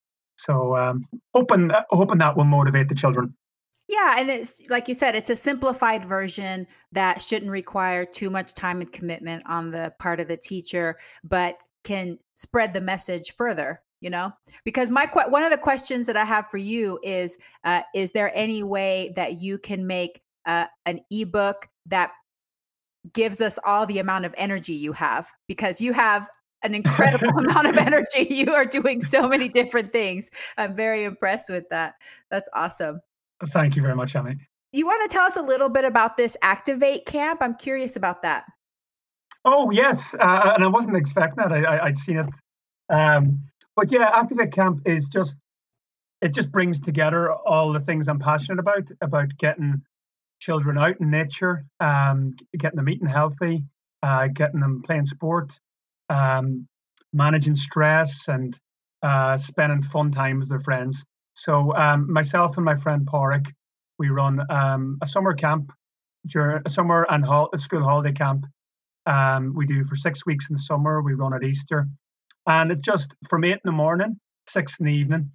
So um, hoping hoping that will motivate the children. Yeah, and it's like you said, it's a simplified version that shouldn't require too much time and commitment on the part of the teacher, but can spread the message further, you know? Because my que- one of the questions that I have for you is, uh, is there any way that you can make uh, an ebook that gives us all the amount of energy you have? Because you have an incredible amount of energy. You are doing so many different things. I'm very impressed with that. That's awesome. Thank you very much, Emily. You want to tell us a little bit about this Activate camp? I'm curious about that. Oh, yes. Uh, and I wasn't expecting that. I, I, I'd seen it. Um, but yeah, Activate Camp is just, it just brings together all the things I'm passionate about, about getting children out in nature, um, getting them eating healthy, uh, getting them playing sport, um, managing stress, and uh, spending fun time with their friends. So um, myself and my friend Porrick, we run um, a summer camp, during a summer and hol- a school holiday camp. Um, we do for six weeks in the summer. We run at Easter, and it's just from eight in the morning, six in the evening.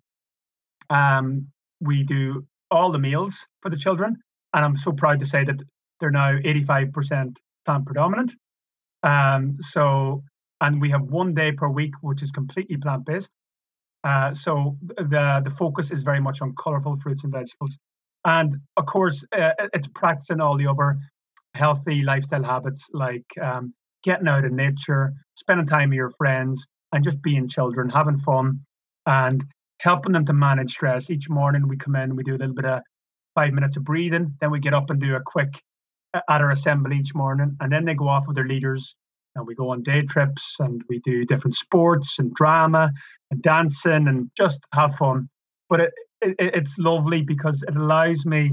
Um, we do all the meals for the children, and I'm so proud to say that they're now eighty-five percent plant predominant. Um, so, and we have one day per week which is completely plant based. Uh, so the the focus is very much on colourful fruits and vegetables, and of course uh, it's practicing all the other healthy lifestyle habits like um, getting out in nature, spending time with your friends, and just being children, having fun, and helping them to manage stress. Each morning we come in, we do a little bit of five minutes of breathing, then we get up and do a quick uh, at our assembly each morning, and then they go off with their leaders. And we go on day trips and we do different sports and drama and dancing and just have fun. But it, it, it's lovely because it allows me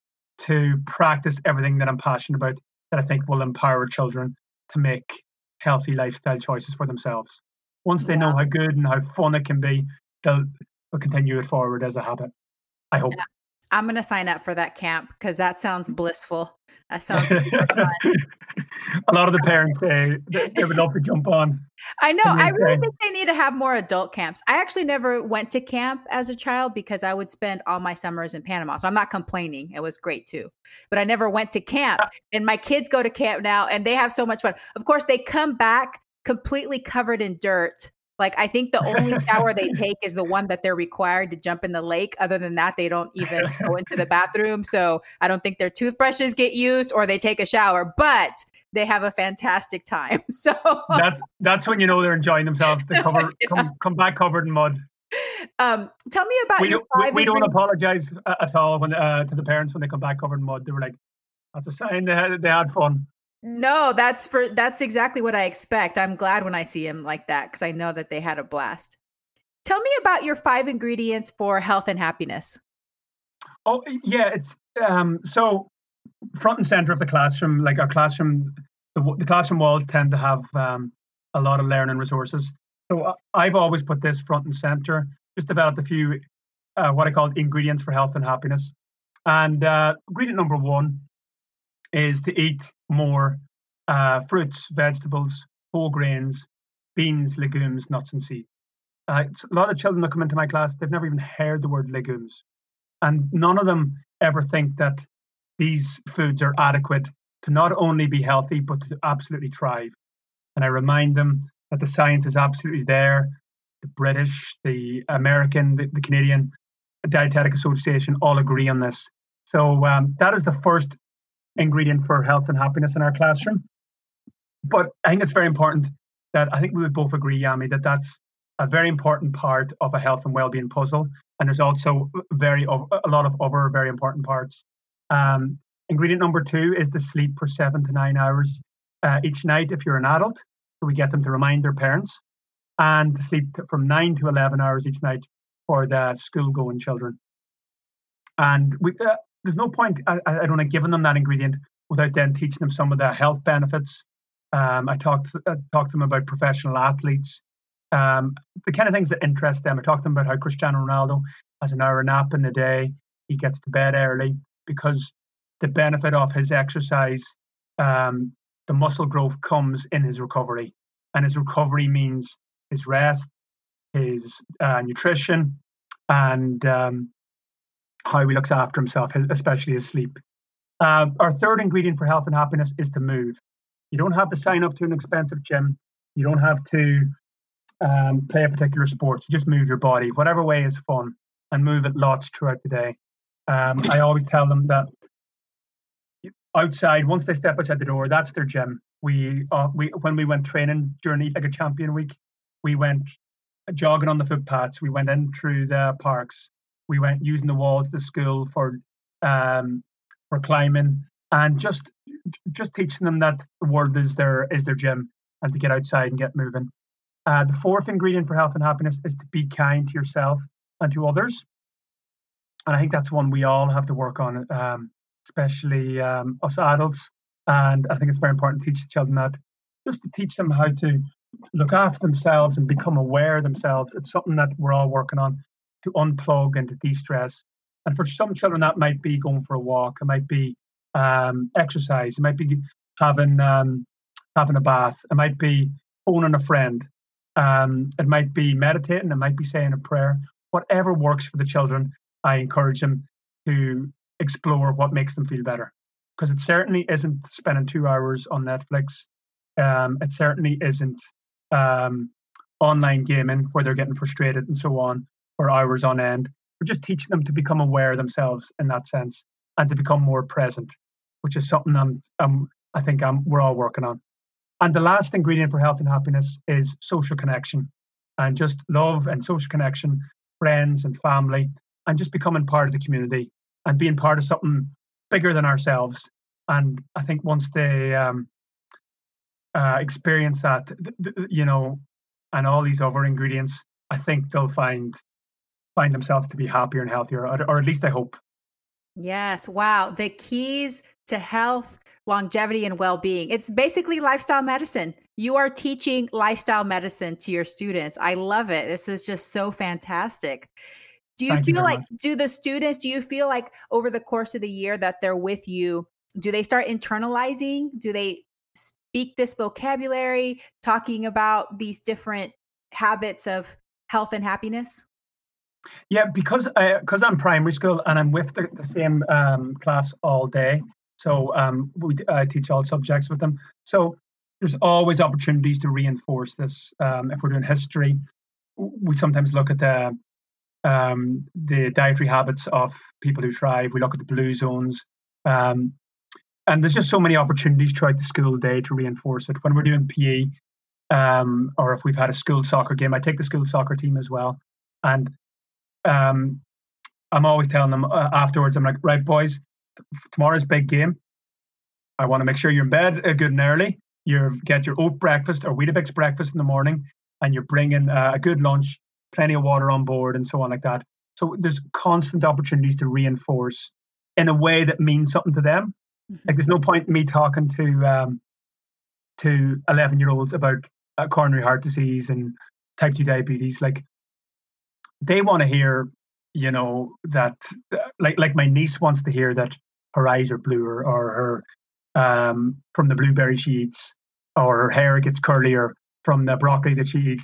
to practice everything that I'm passionate about that I think will empower children to make healthy lifestyle choices for themselves. Once they yeah. know how good and how fun it can be, they'll, they'll continue it forward as a habit, I hope. Yeah. I'm going to sign up for that camp because that sounds blissful. That sounds super fun. A lot of the parents say they, they would love to jump on. I know. I really say, think they need to have more adult camps. I actually never went to camp as a child because I would spend all my summers in Panama. So I'm not complaining. It was great too. But I never went to camp. And my kids go to camp now and they have so much fun. Of course, they come back completely covered in dirt. Like, I think the only shower they take is the one that they're required to jump in the lake. Other than that, they don't even go into the bathroom. So I don't think their toothbrushes get used or they take a shower, but they have a fantastic time. So that's that's when you know they're enjoying themselves. They cover yeah. come, come back covered in mud. Um, tell me about we your don't, five. We, we don't apologize at all when uh, to the parents when they come back covered in mud. They were like, that's a sign they had they had fun. No, that's for that's exactly what I expect. I'm glad when I see them like that because I know that they had a blast. Tell me about your five ingredients for health and happiness. Oh yeah, it's um, so front and center of the classroom. Like our classroom, the, the classroom walls tend to have um, a lot of learning resources. So I've always put this front and center. Just developed a few uh, what I call ingredients for health and happiness. And uh, ingredient number one is to eat more uh, fruits, vegetables, whole grains, beans, legumes, nuts, and seeds. Uh, a lot of children that come into my class, they've never even heard the word legumes. And none of them ever think that these foods are adequate to not only be healthy, but to absolutely thrive. And I remind them that the science is absolutely there. The British, the American, the, the Canadian Dietetic Association all agree on this. So um, that is the first ingredient for health and happiness in our classroom. But I think it's very important that I think we would both agree, Yami, that that's a very important part of a health and well-being puzzle. And there's also very a lot of other very important parts. Um, ingredient number two is the sleep for seven to nine hours uh, each night if you're an adult. So we get them to remind their parents, and to sleep from nine to eleven hours each night for the school-going children. And we, uh, there's no point, I, I don't know, giving them that ingredient without then teaching them some of the health benefits. Um, I talked uh, talked to them about professional athletes, um, the kind of things that interest them. I talked to them about how Cristiano Ronaldo has an hour nap in the day. He gets to bed early because the benefit of his exercise, um, the muscle growth comes in his recovery. And his recovery means his rest, his uh, nutrition, and um, how he looks after himself, his, especially his sleep. Uh, our third ingredient for health and happiness is to move. You don't have to sign up to an expensive gym. You don't have to um, play a particular sport. You just move your body, whatever way is fun, and move it lots throughout the day. Um, I always tell them that outside, once they step outside the door, that's their gym. We, uh, we when we went training during Eat Like a Champion week, we went jogging on the footpaths. We went in through the parks. We went using the walls of the school for um, for climbing, and just just teaching them that the world is their is their gym, and to get outside and get moving. Uh, the fourth ingredient for health and happiness is to be kind to yourself and to others. And I think that's one we all have to work on, um, especially um, us adults. And I think it's very important to teach the children that, just to teach them how to look after themselves and become aware of themselves. It's something that we're all working on, to unplug and to de-stress. And for some children, that might be going for a walk. It might be um, exercise. It might be having um, having a bath. It might be phoning a friend. Um, it might be meditating. It might be saying a prayer. Whatever works for the children, I encourage them to explore what makes them feel better. Because it certainly isn't spending two hours on Netflix. Um, it certainly isn't um, online gaming where they're getting frustrated and so on for hours on end. We're just teaching them to become aware of themselves in that sense, and to become more present, which is something I'm, um, I think I'm, we're all working on. And the last ingredient for health and happiness is social connection, and just love and social connection, friends and family, and just becoming part of the community and being part of something bigger than ourselves. And I think once they um, uh, experience that, th- th- you know, and all these other ingredients, I think they'll find find themselves to be happier and healthier, or, or at least I hope. Yes. Wow. The keys to health, longevity, and well-being. It's basically lifestyle medicine. You are teaching lifestyle medicine to your students. I love it. This is just so fantastic. Do you Thank you feel very like, much. do the students, do you feel like over the course of the year that they're with you, do they start internalizing? Do they speak this vocabulary, talking about these different habits of health and happiness? Yeah, because I, because I'm primary school and I'm with the, the same um, class all day. So um, we I teach all subjects with them. So there's always opportunities to reinforce this. Um, if we're doing history, we sometimes look at the um, the dietary habits of people who thrive. We look at the blue zones. Um, and there's just so many opportunities throughout the school day to reinforce it. When we're doing P E, um, or if we've had a school soccer game, I take the school soccer team as well. And um, I'm always telling them uh, afterwards, I'm like, right, boys, t- tomorrow's big game. I want to make sure you're in bed uh, good and early. You get your oat breakfast or Weetabix breakfast in the morning, and you're bringing uh, a good lunch, plenty of water on board, and so on like that. So there's constant opportunities to reinforce in a way that means something to them. Mm-hmm. Like there's no point in me talking to um, to eleven year olds about uh, coronary heart disease and type two diabetes. Like they want to hear, you know, that uh, like like my niece wants to hear that her eyes are bluer, or her um, from the blueberry she eats, or her hair gets curlier from the broccoli that she eats.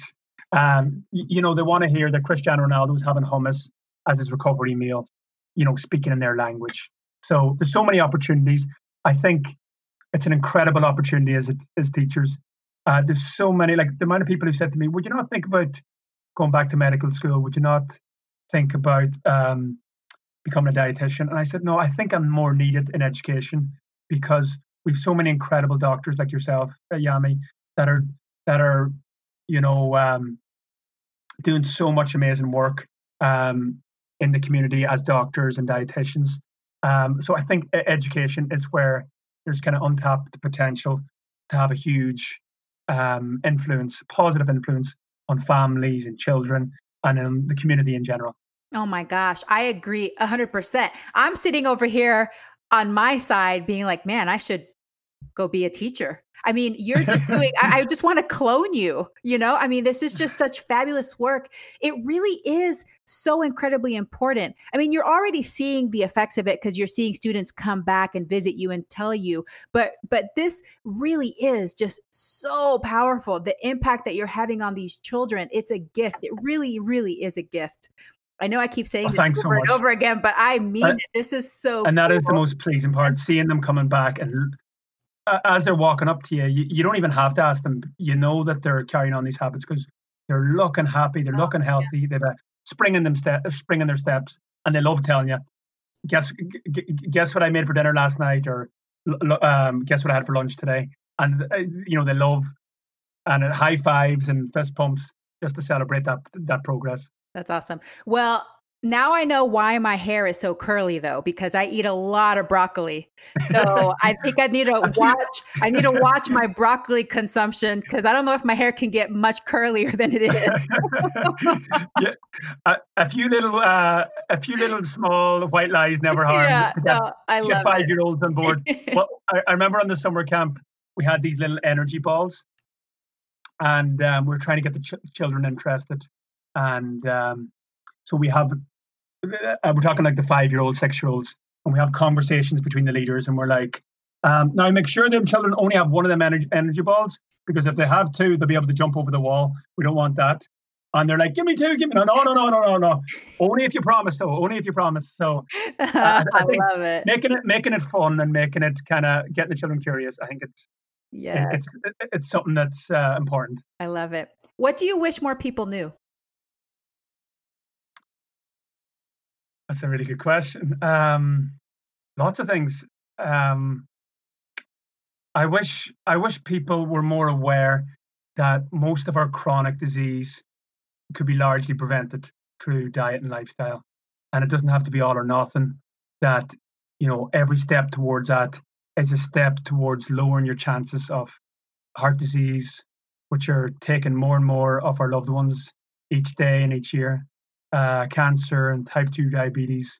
um, you, you know, they want to hear that Cristiano Ronaldo's having hummus as his recovery meal, you know, speaking in their language. So there's so many opportunities. I think it's an incredible opportunity as as teachers. Uh, there's so many, like the amount of people who said to me, would you not think about going back to medical school? Would you not think about um, becoming a dietitian? And I said, no, I think I'm more needed in education because we've so many incredible doctors like yourself, uh, Yami, that are, that are, you know, um, doing so much amazing work um, in the community as doctors and dietitians. Um, so I think education is where there's kind of untapped potential to have a huge um, influence, positive influence on families and children and in the community in general. Oh my gosh, I agree one hundred percent. I'm sitting over here on my side being like, man, I should go be a teacher. I mean, you're just doing, I, I just want to clone you, you know? I mean, this is just such fabulous work. It really is so incredibly important. I mean, you're already seeing the effects of it because you're seeing students come back and visit you and tell you, but, but this really is just so powerful. The impact that you're having on these children, it's a gift. It really, really is a gift. I know I keep saying well, this over so and over again, but I mean uh, it. This is so And that cool. is the most pleasing part, seeing them coming back and uh, as they're walking up to you, you, you don't even have to ask them. You know that they're carrying on these habits because they're looking happy, they're oh, looking healthy, yeah. They've a spring in them step, spring in their steps, and they love telling you, guess g- guess what I made for dinner last night, or um, guess what I had for lunch today. And uh, you know they love and uh, high fives and fist pumps just to celebrate that that progress. That's awesome. Well, now I know why my hair is so curly though, because I eat a lot of broccoli. So I think I need to watch, I need to watch my broccoli consumption because I don't know if my hair can get much curlier than it is. yeah, a, a few little, uh, a few little small white lies never harm. Yeah, to get, no, I to love get five-year-olds on board. Well, I, I remember on the summer camp, we had these little energy balls and um, we we're trying to get the ch- children interested. And um, so we have, uh, we're talking like the five-year-olds, six-year-olds, and we have conversations between the leaders, and we're like, um, now make sure them children only have one of them energy, energy balls, because if they have two, they'll be able to jump over the wall. We don't want that. And they're like, give me two, give me no, no, no, no, no, no, no. Only if you promise, though. Only if you promise. So uh, I, I, think I love it. Making it, making it fun and making it kind of getting the children curious. I think it's, yeah, it's it's something that's uh, important. I love it. What do you wish more people knew? That's a really good question. Um, lots of things. Um, I wish I wish people were more aware that most of our chronic disease could be largely prevented through diet and lifestyle, and it doesn't have to be all or nothing. That, you know, every step towards that is a step towards lowering your chances of heart disease, which are taking more and more of our loved ones each day and each year. Uh, cancer and type two diabetes.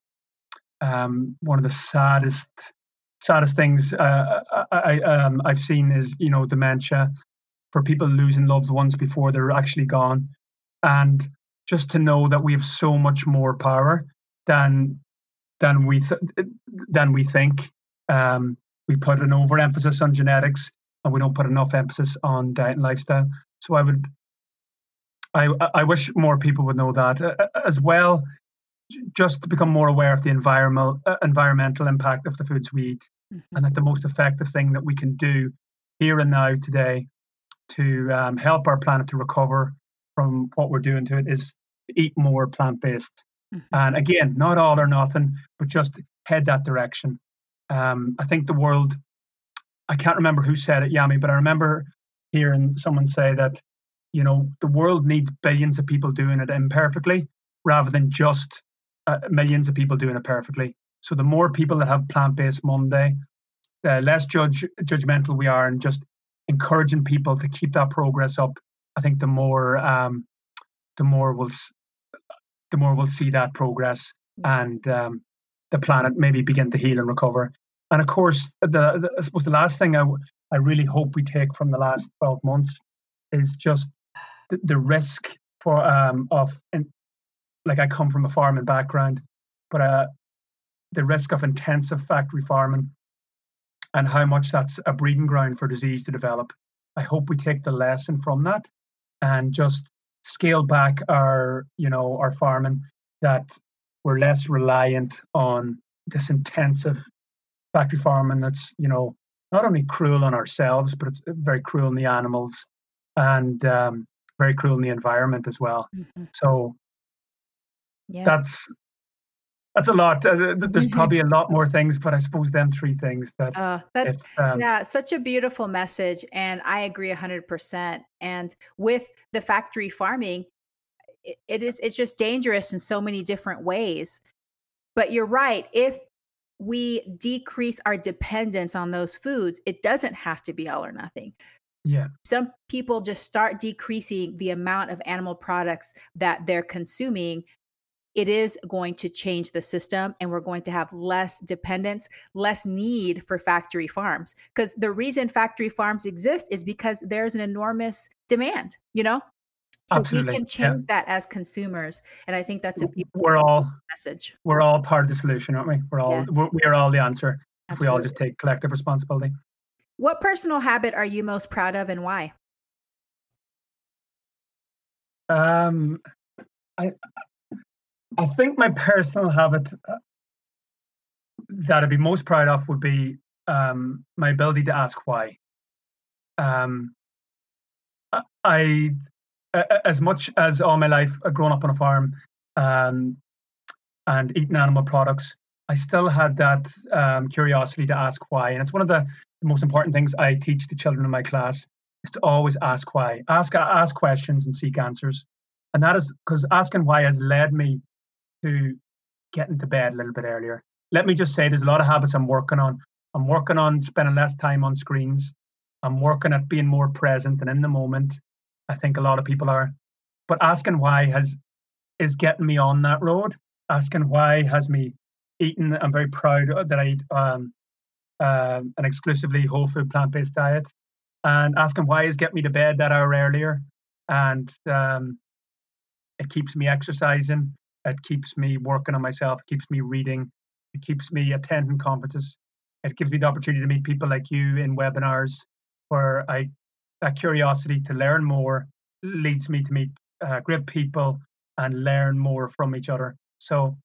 Um, one of the saddest, saddest things uh, I, I, um, I've seen is, you know, dementia, for people losing loved ones before they're actually gone. And just to know that we have so much more power than than we th- than we think. Um, we put an overemphasis on genetics, and we don't put enough emphasis on diet and lifestyle. So I would. I, I wish more people would know that uh, as well, just to become more aware of the environmental uh, environmental impact of the foods we eat, mm-hmm. and that the most effective thing that we can do here and now today to um, help our planet to recover from what we're doing to it is to eat more plant-based. Mm-hmm. And again, not all or nothing, but just head that direction. Um, I think the world, I can't remember who said it, Yami, but I remember hearing someone say that, you know, the world needs billions of people doing it imperfectly rather than just uh, millions of people doing it perfectly. So the more people that have plant-based Monday, the less judge judgmental we are, and just encouraging people to keep that progress up. I think the more um, the more we'll the more we'll see that progress, and um, the planet maybe begin to heal and recover. And of course, the, the I suppose the last thing I I really hope we take from the last twelve months is just The, the risk for um of and like I come from a farming background, but uh the risk of intensive factory farming and how much that's a breeding ground for disease to develop. I hope we take the lesson from that and just scale back our, you know, our farming, that we're less reliant on this intensive factory farming that's, you know, not only cruel on ourselves, but it's very cruel on the animals and um, very cruel in the environment as well. Mm-hmm. So yeah. that's that's a lot. Uh, there's probably a lot more things, but I suppose them three things that. Uh, that's if, um, yeah, such a beautiful message, and I agree a hundred percent. And with the factory farming, it, it is it's just dangerous in so many different ways. But you're right. If we decrease our dependence on those foods, it doesn't have to be all or nothing. Yeah. Some people just start decreasing the amount of animal products that they're consuming. It is going to change the system, and we're going to have less dependence, less need for factory farms. Because the reason factory farms exist is because there's an enormous demand, you know? So Absolutely. we can change yeah. that as consumers. And I think that's a beautiful we're all, message. We're all part of the solution, aren't we? We're all, yes. we're, we are all the answer. If Absolutely. we all just take collective responsibility. What personal habit are you most proud of, and why? Um, I, I think my personal habit that I'd be most proud of would be um, my ability to ask why. Um, I, as much as all my life I've grown up on a farm um, and eating animal products, I still had that um, curiosity to ask why. And it's one of the, the most important things I teach the children in my class, is to always ask why. Ask, ask questions and seek answers. And that is because asking why has led me to getting to bed a little bit earlier. Let me just say, there's a lot of habits I'm working on. I'm working on spending less time on screens. I'm working at being more present and in the moment. I think a lot of people are. But asking why has is getting me on that road. Asking why has me eating. I'm very proud that I eat um, uh, an exclusively whole food plant-based diet. And asking why is getting me to bed that hour earlier. And um, it keeps me exercising. It keeps me working on myself. It keeps me reading. It keeps me attending conferences. It gives me the opportunity to meet people like you in webinars, where I that curiosity to learn more leads me to meet uh, great people and learn more from each other. So,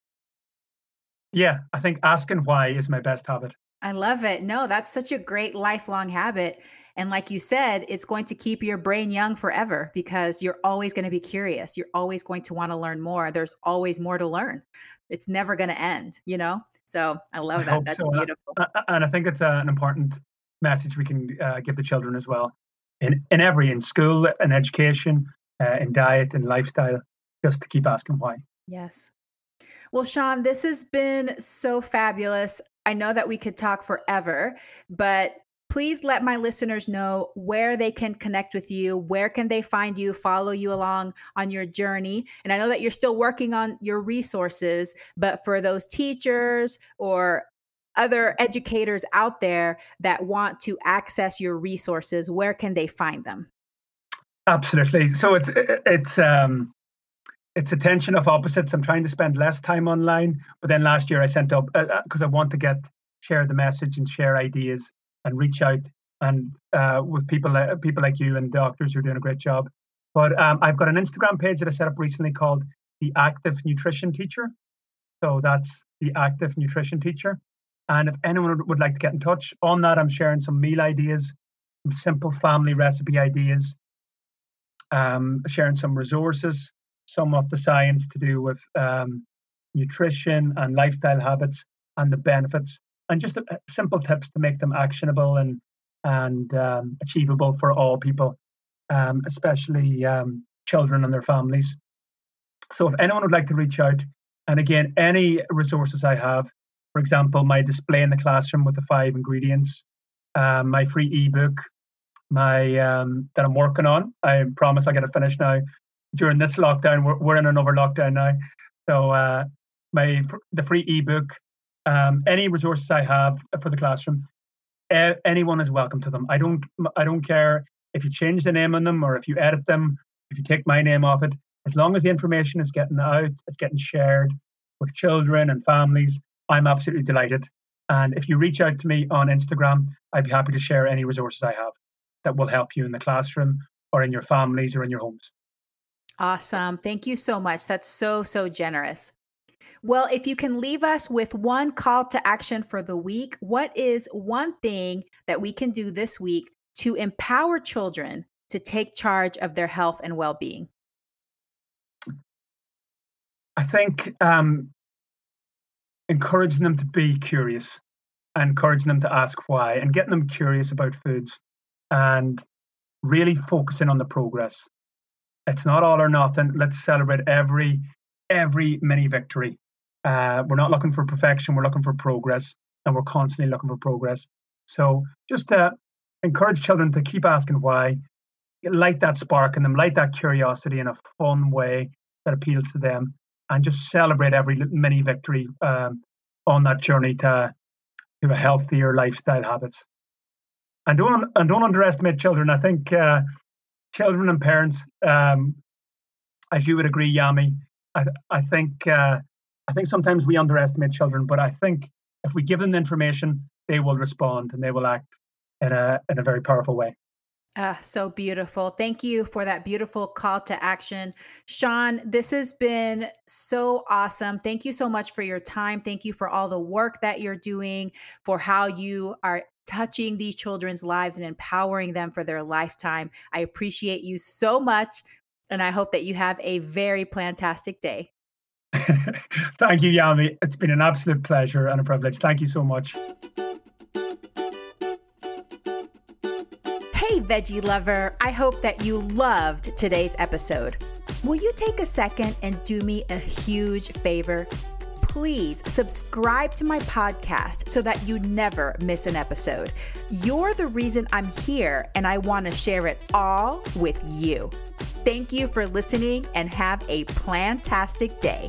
yeah, I think asking why is my best habit. I love it. No, that's such a great lifelong habit. And like you said, it's going to keep your brain young forever, because you're always going to be curious. You're always going to want to learn more. There's always more to learn. It's never going to end, you know? So I love I that. That's so. beautiful. And I think it's a, an important message we can uh, give the children as well. In, in every, in school, in education, uh, in diet, in lifestyle, just to keep asking why. Yes. Well, Sean, this has been so fabulous. I know that we could talk forever, but please let my listeners know where they can connect with you. Where can they find you, follow you along on your journey? And I know that you're still working on your resources, but for those teachers or other educators out there that want to access your resources, where can they find them? Absolutely. So it's, it's, um, it's a tension of opposites. I'm trying to spend less time online, but then last year I sent up because uh, I want to get share the message and share ideas and reach out and uh, with people uh, people like you and doctors who are doing a great job. But um, I've got an Instagram page that I set up recently called The Active Nutrition Teacher. So that's The Active Nutrition Teacher. And if anyone would like to get in touch on that, I'm sharing some meal ideas, some simple family recipe ideas, um, sharing some resources, some of the science to do with um, nutrition and lifestyle habits and the benefits, and just uh, simple tips to make them actionable and and um, achievable for all people, um, especially um, children and their families. So if anyone would like to reach out, and again, any resources I have, for example, my display in the classroom with the five ingredients, um, my free ebook, my um, that I'm working on. I promise I'll get it finished now. During this lockdown, we're, we're in another lockdown now. So uh, my the free ebook, um, any resources I have for the classroom, uh, anyone is welcome to them. I don't I don't care if you change the name on them or if you edit them, if you take my name off it. As long as the information is getting out, it's getting shared with children and families, I'm absolutely delighted. And if you reach out to me on Instagram, I'd be happy to share any resources I have that will help you in the classroom or in your families or in your homes. Awesome. Thank you so much. That's so, so generous. Well, if you can leave us with one call to action for the week, what is one thing that we can do this week to empower children to take charge of their health and well-being? I think um, encouraging them to be curious, and encouraging them to ask why, and getting them curious about foods, and really focusing on the progress. It's not all or nothing. Let's celebrate every every mini victory. Uh, we're not looking for perfection. We're looking for progress, and we're constantly looking for progress. So just uh, encourage children to keep asking why, light that spark in them, light that curiosity in a fun way that appeals to them, and just celebrate every mini victory um, on that journey to, to a healthier lifestyle habits. And don't and don't underestimate children. I think uh, children and parents, um, as you would agree, Yami, I I think. Uh, I think sometimes we underestimate children, but I think if we give them the information, they will respond and they will act in a in a very powerful way. Ah, so beautiful. Thank you for that beautiful call to action. Sean, this has been so awesome. Thank you so much for your time. Thank you for all the work that you're doing, for how you are touching these children's lives and empowering them for their lifetime. I appreciate you so much, and I hope that you have a very plantastic day. Thank you, Yami. It's been an absolute pleasure and a privilege. Thank you so much. Hey, veggie lover. I hope that you loved today's episode. Will you take a second and do me a huge favor? Please subscribe to my podcast so that you never miss an episode. You're the reason I'm here, and I want to share it all with you. Thank you for listening, and have a plantastic day.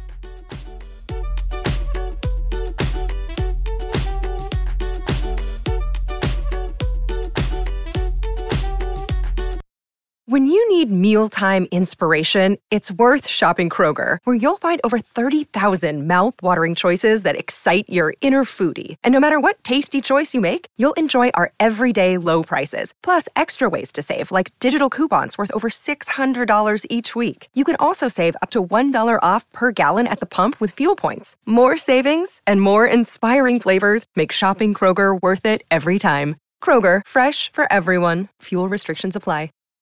When you need mealtime inspiration, it's worth shopping Kroger, where you'll find over thirty thousand mouth-watering choices that excite your inner foodie. And no matter what tasty choice you make, you'll enjoy our everyday low prices, plus extra ways to save, like digital coupons worth over six hundred dollars each week. You can also save up to one dollar off per gallon at the pump with fuel points. More savings and more inspiring flavors make shopping Kroger worth it every time. Kroger, fresh for everyone. Fuel restrictions apply.